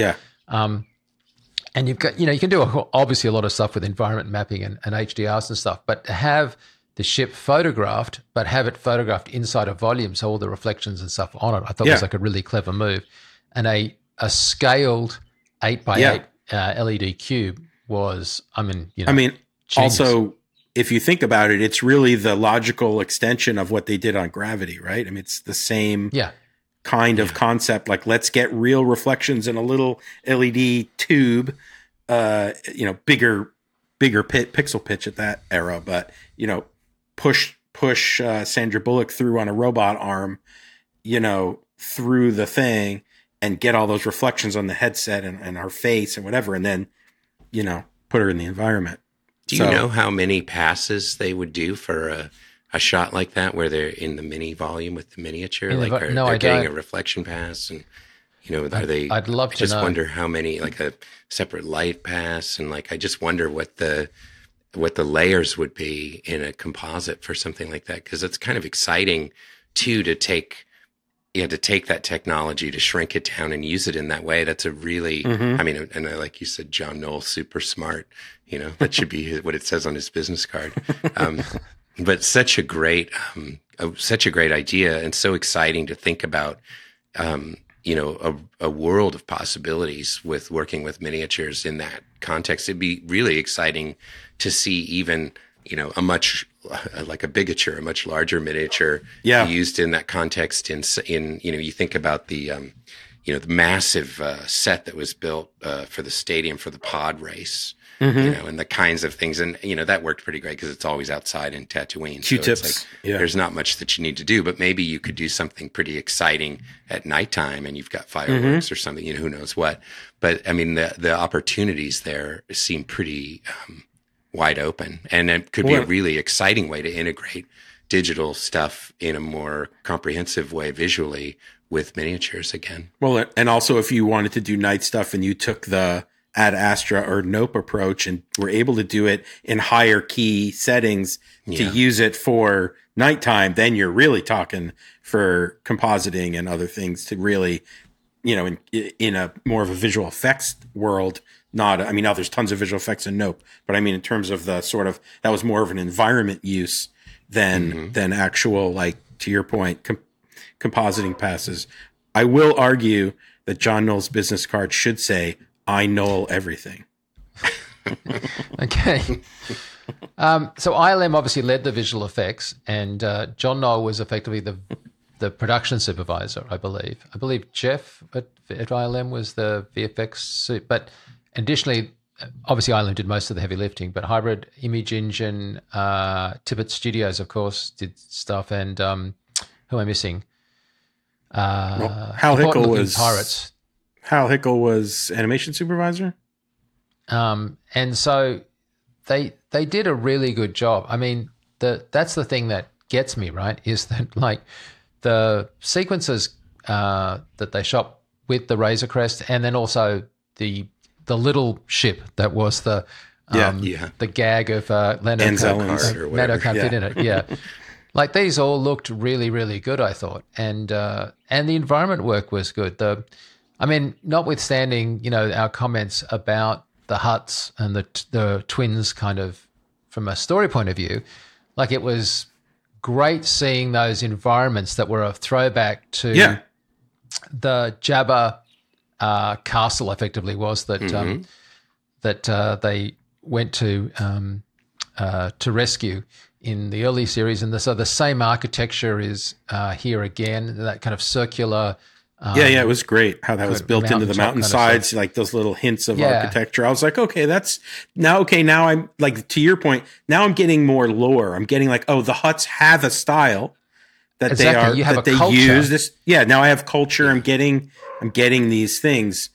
and you've got, you can do obviously a lot of stuff with environment mapping and HDRs and stuff, but to have the ship photographed, but have it photographed inside a volume, so all the reflections and stuff on it, I thought was like a really clever move. And a scaled 8x8 LED cube was, genius. Also, if you think about it, it's really the logical extension of what they did on Gravity, right? I mean, it's the same kind of concept. Like, let's get real reflections in a little LED tube, bigger pixel pitch at that era, but, push Sandra Bullock through on a robot arm, through the thing and get all those reflections on the headset and her face and whatever, and then, put her in the environment. Do you know how many passes they would do for a shot like that, where they're in the mini volume with the miniature? They're getting a reflection pass, and are they? I'd love to know. I just wonder how many, like a separate light pass, and I just wonder what the layers would be in a composite for something like that, because it's kind of exciting too to take that technology to shrink it down and use it in that way. That's a really, and like you said, John Knoll, super smart. That should be what it says on his business card. But such a great idea, and so exciting to think about. A world of possibilities with working with miniatures in that context. It'd be really exciting to see even, a much like a bigature, a much larger miniature used in that context. In you think about the the massive set that was built for the stadium for the pod race. And the kinds of things, and that worked pretty great because it's always outside in Tatooine. Q-tips. So there's not much that you need to do, but maybe you could do something pretty exciting at nighttime, and you've got fireworks or something. Who knows what? But I mean, the opportunities there seem pretty wide open, and it could be a really exciting way to integrate digital stuff in a more comprehensive way visually with miniatures again. Well, and also if you wanted to do night stuff and you took the Ad Astra or Nope approach and were able to do it in higher key settings to use it for nighttime, then you're really talking for compositing and other things to really, in a more of a visual effects world. Now there's tons of visual effects in Nope, but I mean, in terms of the sort of, that was more of an environment use than actual, like, to your point, compositing passes. I will argue that John Knoll's business card should say, I know everything. Okay. So ILM obviously led the visual effects, and John Knoll was effectively the the production supervisor, I believe. I believe Jeff at ILM was the VFX, but additionally, obviously ILM did most of the heavy lifting, but Hybrid, Image Engine, Tippett Studios, of course, did stuff, and who am I missing? Hal Hickel was Pirates. Hal Hickel was animation supervisor. And so they did a really good job. I mean, that's the thing that gets me, right, is that like the sequences that they shot with the Razor Crest, and then also the little ship that was the gag of Lando can't fit in it. Yeah. Like these all looked really, really good, I thought. And the environment work was good. I mean, notwithstanding, our comments about the Hutts and the twins kind of from a story point of view, like it was great seeing those environments that were a throwback to the Jabba castle effectively was that that they went to rescue in the early series, and so the same architecture is here again. That kind of circular. It was great how that was built into the mountainsides, kind of like those little hints of architecture. I was like, okay, now I'm like, to your point, now I'm getting more lore. I'm getting like, oh, the Hutts have a style that they use this. Yeah, now I have culture. Yeah. I'm getting these things.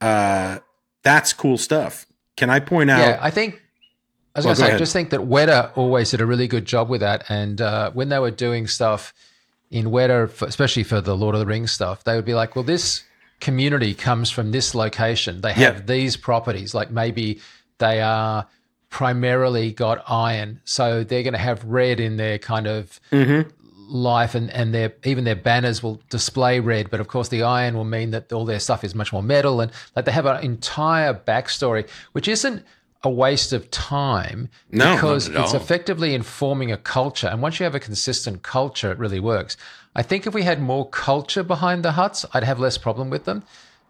That's cool stuff. Can I point out? Yeah, I think I was going to say, I just think that Weta always did a really good job with that. And when they were doing stuff in Weta, especially for the Lord of the Rings stuff, they would be like, well, this community comes from this location. They have these properties. Like maybe they are primarily got iron, so they're going to have red in their kind of life, and even their banners will display red. But of course, the iron will mean that all their stuff is much more metal, and like they have an entire backstory, which isn't a waste of time because it's effectively informing a culture. And once you have a consistent culture, it really works. I think if we had more culture behind the Hutts, I'd have less problem with them.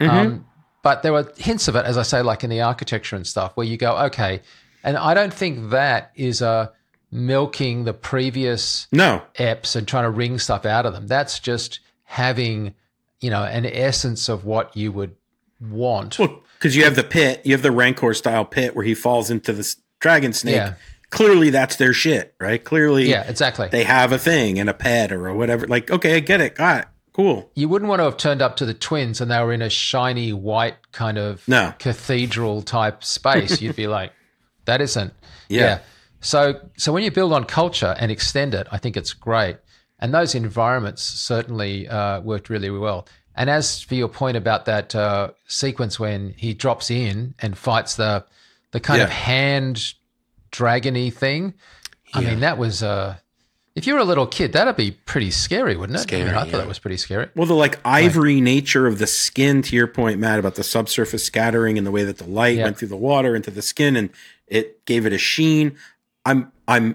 But there were hints of it, as I say, like in the architecture and stuff, where you go, okay. And I don't think that is milking the previous eps and trying to wring stuff out of them. That's just having, an essence of what you would want. Well, because you have the pit, you have the Rancor style pit where he falls into the dragon snake. Yeah. Clearly that's their shit, right? Clearly exactly. They have a thing and a pet or whatever. Like, okay, I get it. Got it. Cool. You wouldn't want to have turned up to the twins and they were in a shiny white kind of cathedral type space. You'd be like, that isn't. Yeah. So when you build on culture and extend it, I think it's great. And those environments certainly worked really well. And as for your point about that sequence when he drops in and fights the kind of hand dragony thing, I mean, that was if you were a little kid, that'd be pretty scary, wouldn't it? Scary, I thought that was pretty scary. Well, the ivory nature of the skin, to your point, Matt, about the subsurface scattering and the way that the light went through the water into the skin and it gave it a sheen. I'm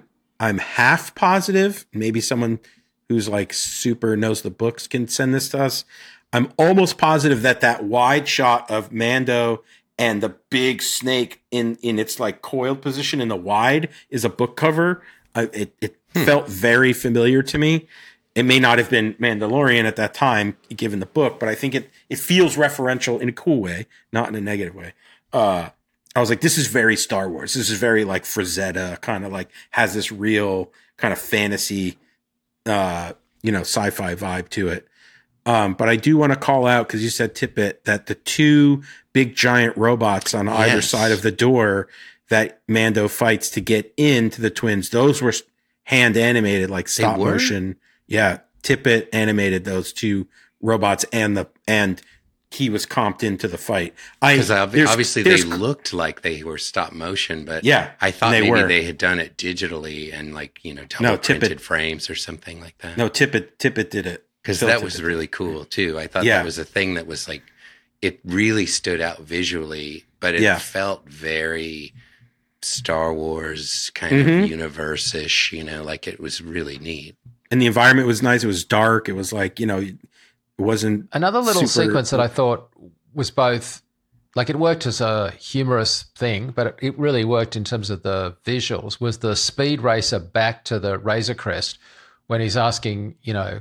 half positive. Maybe someone who's like super knows the books can send this to us. I'm almost positive that wide shot of Mando and the big snake in its like coiled position in the wide is a book cover. It felt very familiar to me. It may not have been Mandalorian at that time, given the book, but I think it feels referential in a cool way, not in a negative way. I was like, this is very Star Wars. This is very like Frazetta, kind of like has this real kind of fantasy, sci-fi vibe to it. But I do want to call out, because you said Tippett, that the two big giant robots on either side of the door that Mando fights to get into the twins, those were hand animated, like stop motion. Yeah, Tippett animated those two robots, and he was comped into the fight. Because obviously they looked like they were stop motion, but I thought maybe they had done it digitally and like double printed frames or something like that. No, Tippett did it. Because that was really cool too. I thought that was a thing that was like, it really stood out visually, but it felt very Star Wars kind of universe-ish, like it was really neat. And the environment was nice. It was dark. It was like, it wasn't another little sequence that I thought was both like it worked as a humorous thing, but it really worked in terms of the visuals, was the speed racer back to the Razor Crest when he's asking,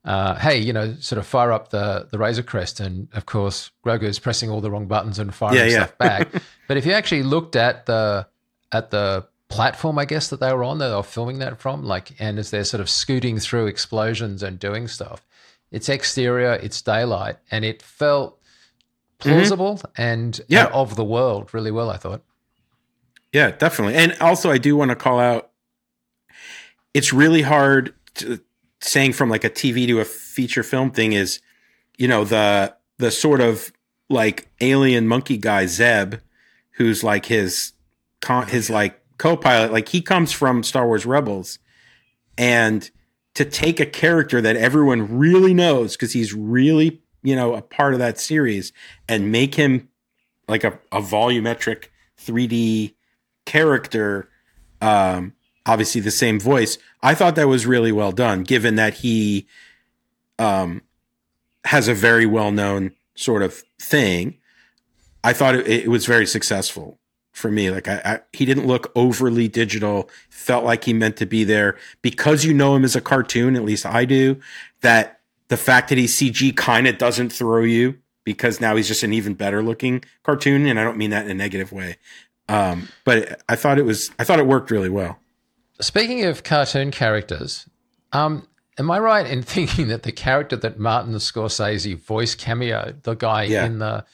hey, sort of fire up the Razor Crest, and of course Grogu's pressing all the wrong buttons and firing stuff back. But if you actually looked at the platform, I guess, that they were filming that from, and as they're sort of scooting through explosions and doing stuff, it's exterior, it's daylight, and it felt plausible and of the world really well, I thought. Yeah, definitely. And also I do want to call out, it's really hard saying from like a TV to a feature film thing is, the sort of like alien monkey guy, Zeb, who's like his like co-pilot, like he comes from Star Wars Rebels, and to take a character that everyone really knows because he's really, a part of that series, and make him like a volumetric 3D character, obviously the same voice. I thought that was really well done, given that he has a very well-known sort of thing. I thought it was very successful for me. Like he didn't look overly digital, felt like he meant to be there because him as a cartoon, at least I do, that the fact that he's CG kind of doesn't throw you because now he's just an even better looking cartoon. And I don't mean that in a negative way. But I thought it worked really well. Speaking of cartoon characters, am I right in thinking that the character that Martin Scorsese voice cameo, the guy in the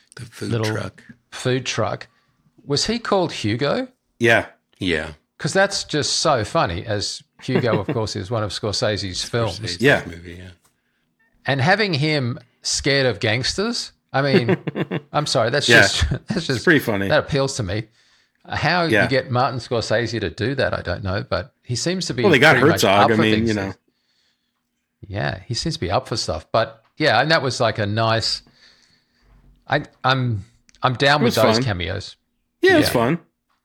food truck, was he called Hugo? Yeah. Yeah. Because that's just so funny, as Hugo, of course, is one of Scorsese's films. Movie, yeah. And having him scared of gangsters, I mean, I'm sorry, that's just it's pretty funny. That appeals to me. How you get Martin Scorsese to do that, I don't know, but he seems to be. Well, they got Herzog. I mean, Yeah, he seems to be up for stuff, but yeah, and that was like a nice. I'm down with those cameos. Yeah, it's fun.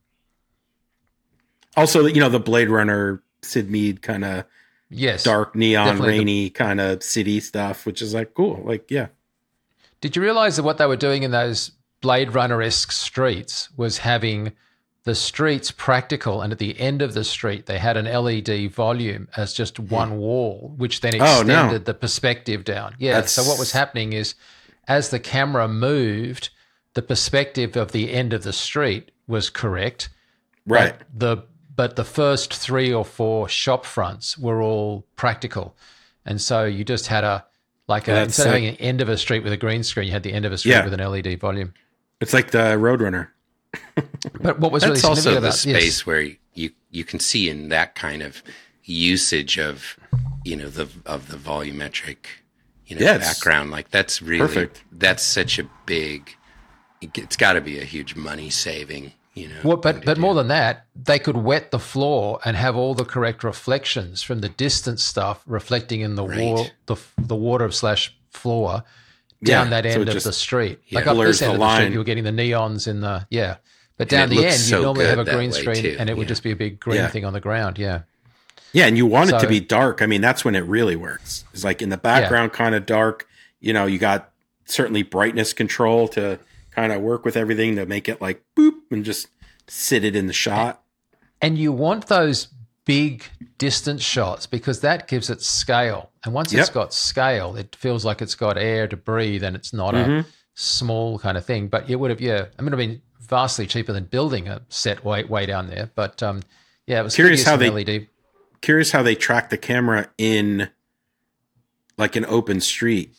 Also, the Blade Runner, Sid Mead kind of dark neon, rainy kind of city stuff, which is like cool. Like, yeah. Did you realize that what they were doing in those Blade Runner-esque streets was having the streets practical, and at the end of the street they had an LED volume as just one wall, which then extended the perspective down. Yeah. So what was happening is, as the camera moved, the perspective of the end of the street was correct. Right. But the first 3 or 4 shop fronts were all practical. And so you just had instead of having an end of a street with a green screen, you had the end of a street with an LED volume. It's like the Roadrunner. But what was really significant about the space where you can see in that kind of usage of, the volumetric, background, like that's really perfect. That's such a big, it's got to be a huge money saving. Well, but more than that, they could wet the floor and have all the correct reflections from the distant stuff reflecting in the wall, the water / floor down that end of the street. Like up this end of the street, you were getting the neons in the but down the end, you normally have a green screen, and it would just be a big green thing on the ground. Yeah, and you want it to be dark. I mean, that's when it really works. It's like in the background, kind of dark. You got certainly brightness control to kind of work with everything to make it like boop and just sit it in the shot. And you want those big distance shots because that gives it scale. And once it's got scale, it feels like it's got air to breathe and it's not a small kind of thing. But it would have, it would have been vastly cheaper than building a set way down there. But it was curious how they track the camera in like an open street.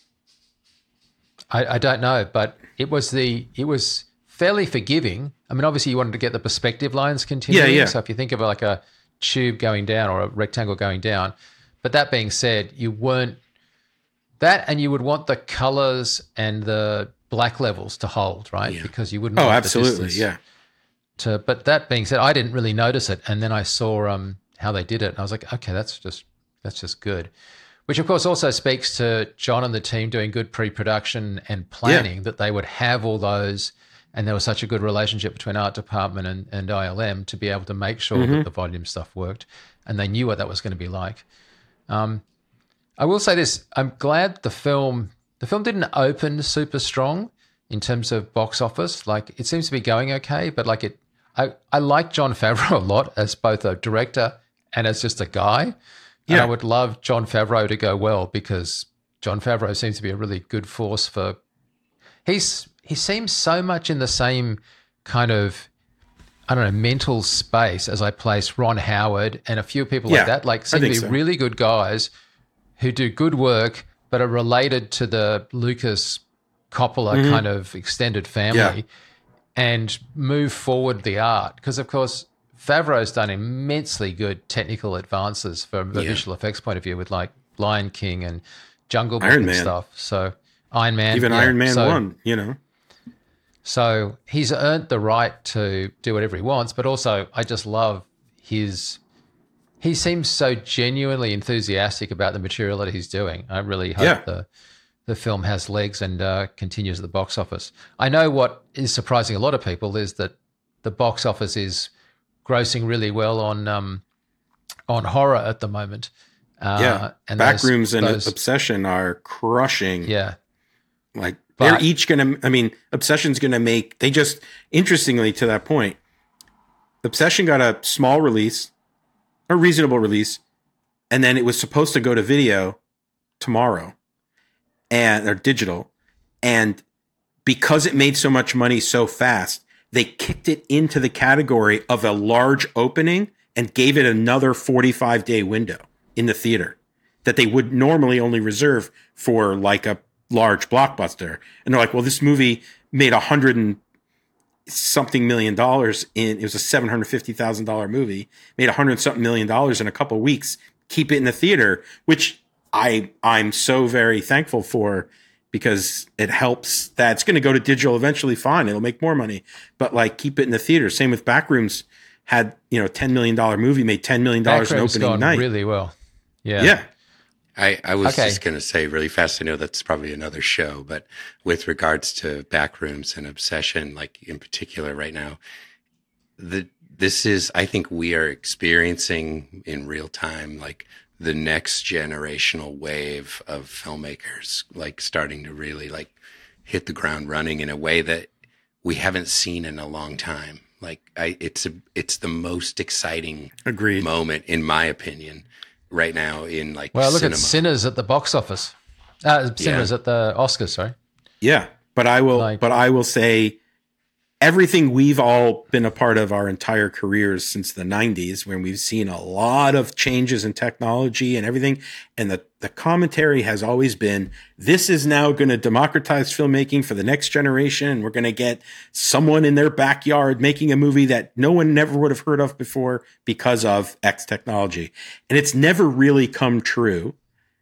I don't know, but it was fairly forgiving. I mean, obviously you wanted to get the perspective lines continuing. Yeah. So if you think of like a tube going down or a rectangle going down, but that being said, you weren't that, and you would want the colors and the black levels to hold, right? Yeah. Because you wouldn't. Oh, absolutely, But that being said, I didn't really notice it, and then I saw how they did it, and I was like, okay, that's just good. Which, of course, also speaks to John and the team doing good pre-production and planning, that they would have all those, and there was such a good relationship between art department and ILM to be able to make sure that the volume stuff worked, and they knew what that was going to be like. I will say this: I'm glad the film didn't open super strong in terms of box office. Like, it seems to be going okay, but I like Jon Favreau a lot as both a director and as just a guy. And I would love Jon Favreau to go well, because Jon Favreau seems to be a really good force for. He seems so much in the same kind of, I don't know, mental space as I place Ron Howard and a few people like that. Like, seem to be really good guys who do good work, but are related to the Lucas Coppola kind of extended family and move forward the art. Because, of course, Favreau's done immensely good technical advances from a visual effects point of view with like Lion King and Jungle Book and stuff. So Iron Man. Even Iron Man 1, you know. So he's earned the right to do whatever he wants, but also I just love his – he seems so genuinely enthusiastic about the material that he's doing. I really hope the film has legs and continues at the box office. I know what is surprising a lot of people is that the box office is grossing really well on horror at the moment. And Backrooms and Obsession are crushing. Yeah. Like, they're each going to, I mean, Obsession's going to make, they just, interestingly to that point, Obsession got a small release, a reasonable release, and then it was supposed to go to video tomorrow, or digital. And because it made so much money so fast, they kicked it into the category of a large opening and gave it another 45-day window in the theater that they would normally only reserve for like a large blockbuster. And they're like, well, this movie made $100 and something million it was a $750,000 movie, made $100 and something million in a couple of weeks. Keep it in the theater, which I'm so very thankful for, because it helps that it's going to go to digital eventually. Fine, it'll make more money, but like, keep it in the theater. Same with Backrooms. Had, $10 million movie, made $10 million in opening night. Really well. Yeah. I was just going to say really fast, I know that's probably another show, but with regards to Backrooms and Obsession, like in particular right now, this is, I think we are experiencing in real time, like the next generational wave of filmmakers, like starting to really like hit the ground running in a way that we haven't seen in a long time. Like it's the most exciting moment, in my opinion, right now in like look cinema. At Sinners at the box office. Sinners at the Oscars, sorry. Yeah, but I will say everything we've all been a part of our entire careers since the 90s, when we've seen a lot of changes in technology and everything, and the commentary has always been, this is now going to democratize filmmaking for the next generation, and we're going to get someone in their backyard making a movie that no one never would have heard of before because of X technology. And it's never really come true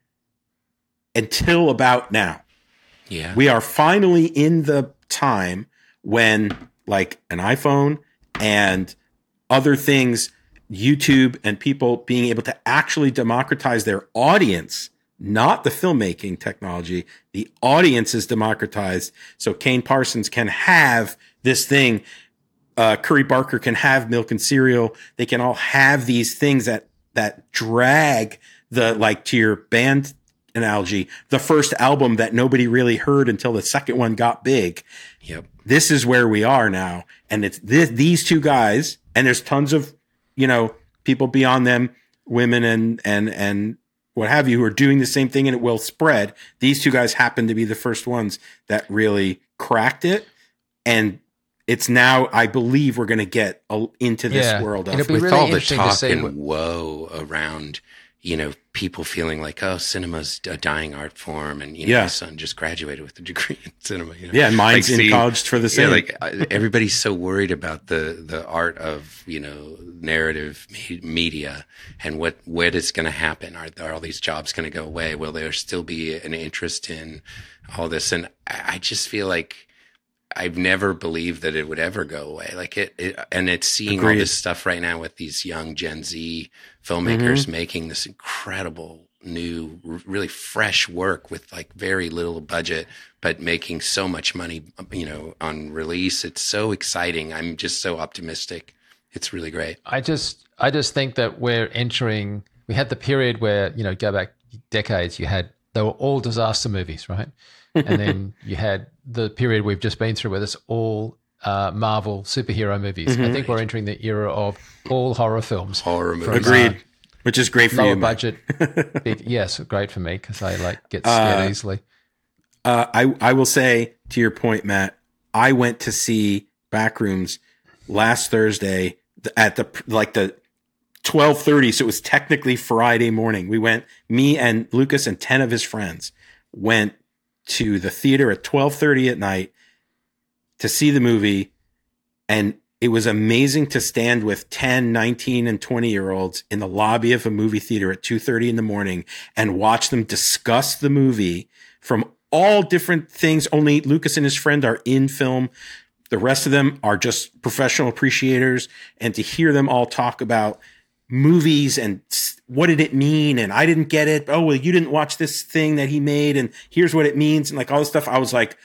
until about now. Yeah. We are finally in the time when like an iPhone and other things, YouTube and people being able to actually democratize their audience, not the filmmaking technology. The audience is democratized. So Kane Parsons can have this thing. Curry Barker can have Milk and Cereal. They can all have these things that drag the, like, to your band analogy, the first album that nobody really heard until the second one got big. Yep. This is where we are now. And it's these two guys, and there's tons of, people beyond them, women and what have you, who are doing the same thing, and it will spread. These two guys happen to be the first ones that really cracked it. And it's now, I believe, we're going to get into this world of, with really all the talk and woe around, people feeling like, oh, cinema's a dying art form. And, my son just graduated with a degree in cinema. Yeah, mine's like, in college for the same. Like everybody's so worried about the art of, narrative media and what is going to happen. Are all these jobs going to go away? Will there still be an interest in all this? And I just feel like I've never believed that it would ever go away. Like and it's seeing all this stuff right now with these young Gen Z filmmakers making this incredible new, really fresh work with like very little budget, but making so much money, on release. It's so exciting. I'm just so optimistic. It's really great. I just think that we had the period where, go back decades, they were all disaster movies, right? And then you had the period we've just been through where it's all Marvel superhero movies. I think we're entering the era of all horror films. Agreed. which is great for lower you, budget. Yes, great for me because I get scared easily. I will say to your point, Matt, I went to see Backrooms last Thursday at the 12:30, so it was technically Friday morning. We went, me and Lucas and 10 of his friends went to the theater at 12:30 at night to see the movie, and it was amazing to stand with 10, 19, and 20-year-olds in the lobby of a movie theater at 2:30 in the morning and watch them discuss the movie from all different things. Only Lucas and his friend are in film. The rest of them are just professional appreciators, and to hear them all talk about movies and what did it mean, and I didn't get it. Oh, well, you didn't watch this thing that he made, and here's what it means, and like all this stuff. I was like,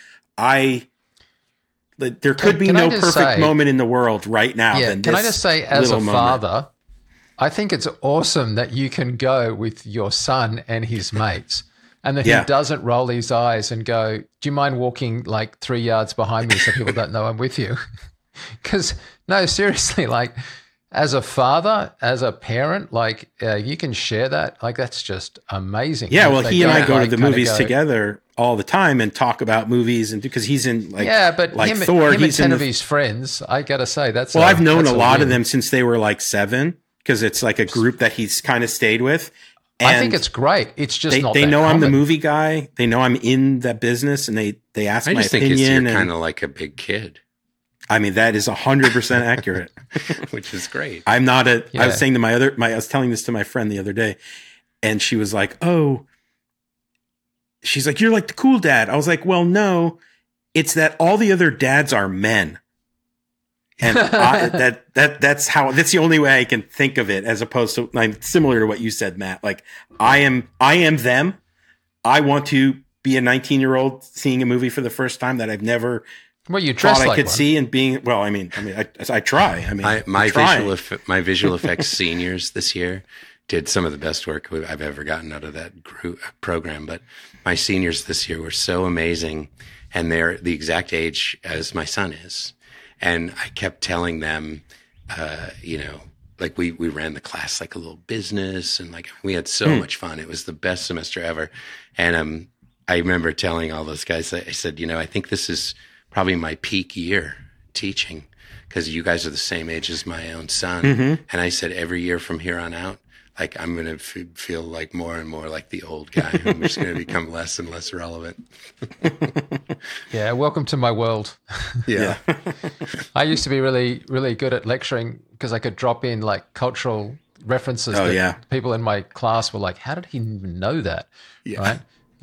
there could be no perfect moment in the world right now. Yeah, can I just say, as a father, I think it's awesome that you can go with your son and his mates, and that he doesn't roll his eyes and go, "Do you mind walking like 3 yards behind me so people don't know I'm with you?" Because no, seriously, like. As a father, as a parent, like you can share that. Like that's just amazing. Yeah, well, he and I go to the movies together all the time and talk about movies, and because he's in like like Thor, him he's and 10 of his friends. I gotta say that's I've known a lot of them since they were like 7, because it's like a group that he's kind of stayed with. And I think it's great. It's just they know I'm the movie guy. They know I'm in that business, and they ask my opinion. I just think you're kind of like a big kid. I mean, that is 100% accurate, which is great. I'm not I was saying to I was telling this to my friend the other day, and she was like, "Oh," she's like, "You're like the cool dad." I was like, "Well, no, it's that all the other dads are men." And that's the only way I can think of it, as opposed to like, similar to what you said, Matt. Like I am them. I want to be a 19-year-old seeing a movie for the first time that I've never you dress thought like I could one. see, and being I try. I mean, my visual effects seniors this year did some of the best work I've ever gotten out of that program. But my seniors this year were so amazing, and they're the exact age as my son is. And I kept telling them, like we ran the class like a little business, and like we had so much fun. It was the best semester ever. And I remember telling all those guys, I said, I think this is probably my peak year teaching, because you guys are the same age as my own son. Mm-hmm. And I said, every year from here on out, like I'm going to feel like more and more like the old guy. I'm just going to become less and less relevant. Yeah. Welcome to my world. Yeah. I used to be really, really good at lecturing because I could drop in like cultural references. People in my class were like, how did he even know that? Yeah. Right.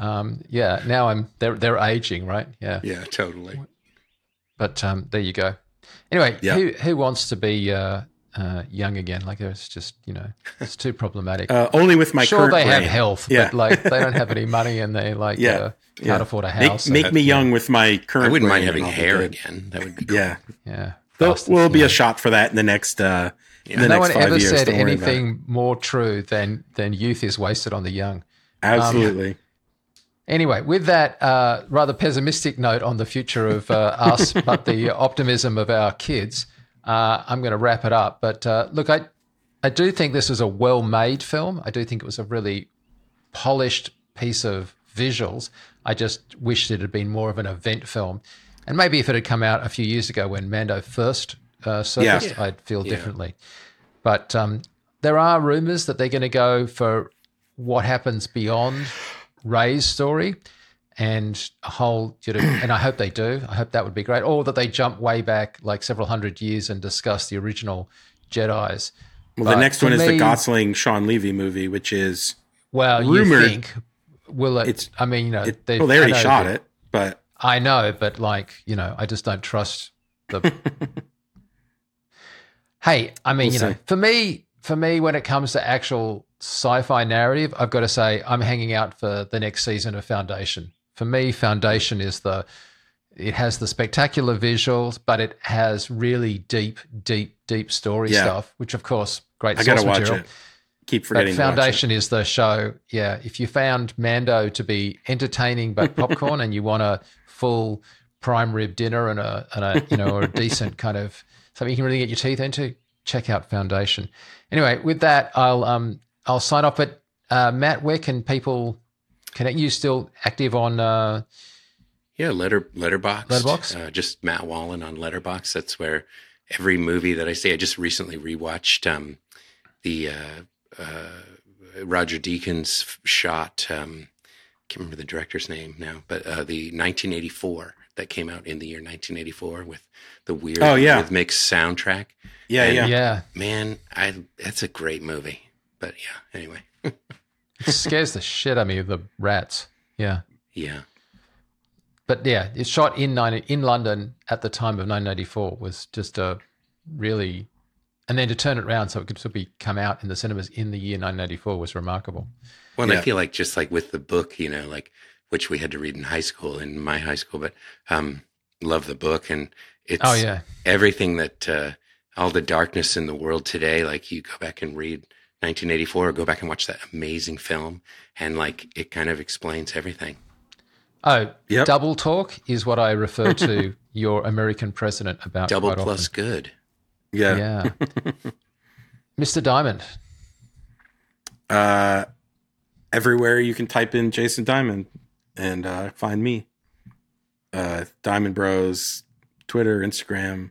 Now they're aging, right? Yeah. Yeah, totally. But there you go. Anyway, who wants to be young again? Like it's just, it's too problematic. Only with my current they brain. have health, but like they don't have any money, and they like can't afford a house. Make me young with my current. I wouldn't mind brain having hair again. That would be cool. Yeah. Will be a shot for that in the next. No one ever said anything more true than youth is wasted on the young. Absolutely. Anyway, with that rather pessimistic note on the future of us, but the optimism of our kids, I'm going to wrap it up. But look, I do think this was a well-made film. I do think it was a really polished piece of visuals. I just wished it had been more of an event film. And maybe if it had come out a few years ago when Mando first surfaced, I'd feel differently. But there are rumors that they're going to go for what happens beyond Rey's story and a whole, and I hope they do. I hope that would be great. Or that they jump way back like several hundred years and discuss the original Jedis. Well, the next one is the Gosling Sean Levy movie, which is rumored. You think will it? they already shot it, but I know, but like I just don't trust the. Hey, for me, when it comes to actual sci-fi narrative, I've got to say I'm hanging out for the next season of Foundation. For me, Foundation is it has the spectacular visuals, but it has really deep story stuff, which of course, great source material. I got to watch it. Keep forgetting. But Foundation is the show. Yeah, if you found Mando to be entertaining but popcorn, and you want a full prime rib dinner and or a decent kind of something you can really get your teeth into, check out Foundation. Anyway, with that, I'll I'll sign off. But Matt, where can people connect? You still active on? Letterboxd. Just Matt Wallin on Letterboxd. That's where every movie that I see. I just recently rewatched the Roger Deakins shot. Can't remember the director's name now, but the 1984 that came out in the year 1984 with the weird rhythmic soundtrack. Yeah. Man, that's a great movie. But yeah, anyway. It scares the shit out of me, the rats. Yeah. Yeah. But yeah, it's shot in London at the time of 1984 was just a really, and then to turn it around so it could still come out in the cinemas in the year 1984 was remarkable. Well, and I feel like just like with the book, like which we had to read in high school, in my high school, but love the book, and it's everything that all the darkness in the world today. Like you go back and read 1984, or go back and watch that amazing film, and like it kind of explains everything. Oh, double talk is what I refer to your American president about. Double plus often. Good. Yeah. Mr. Diamond. Everywhere you can type in Jason Diamond and find me. Diamond Bros, Twitter, Instagram,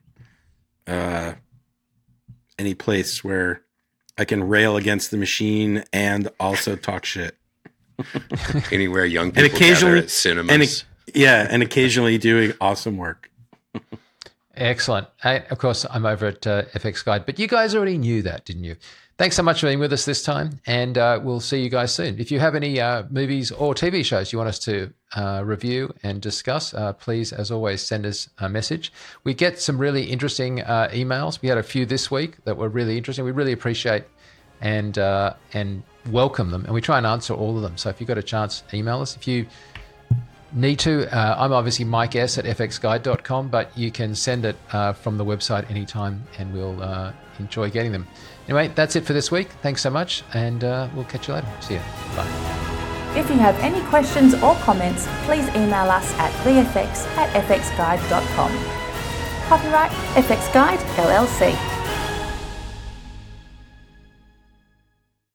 any place where I can rail against the machine and also talk shit. Anywhere young people gather at cinemas. And occasionally doing awesome work. Excellent. Of course, I'm over at FX Guide, but you guys already knew that, didn't you? Thanks so much for being with us this time, and we'll see you guys soon. If you have any movies or TV shows you want us to review and discuss, please, as always, send us a message. We get some really interesting emails. We had a few this week that were really interesting. We really appreciate and welcome them, and we try and answer all of them. So if you've got a chance, email us. If you need to, I'm obviously Mike S at fxguide.com, but you can send it from the website anytime, and we'll enjoy getting them. Anyway, that's it for this week. Thanks so much, and we'll catch you later. See you. Bye. If you have any questions or comments, please email us at vfx@fxguide.com. Copyright FX Guide, LLC.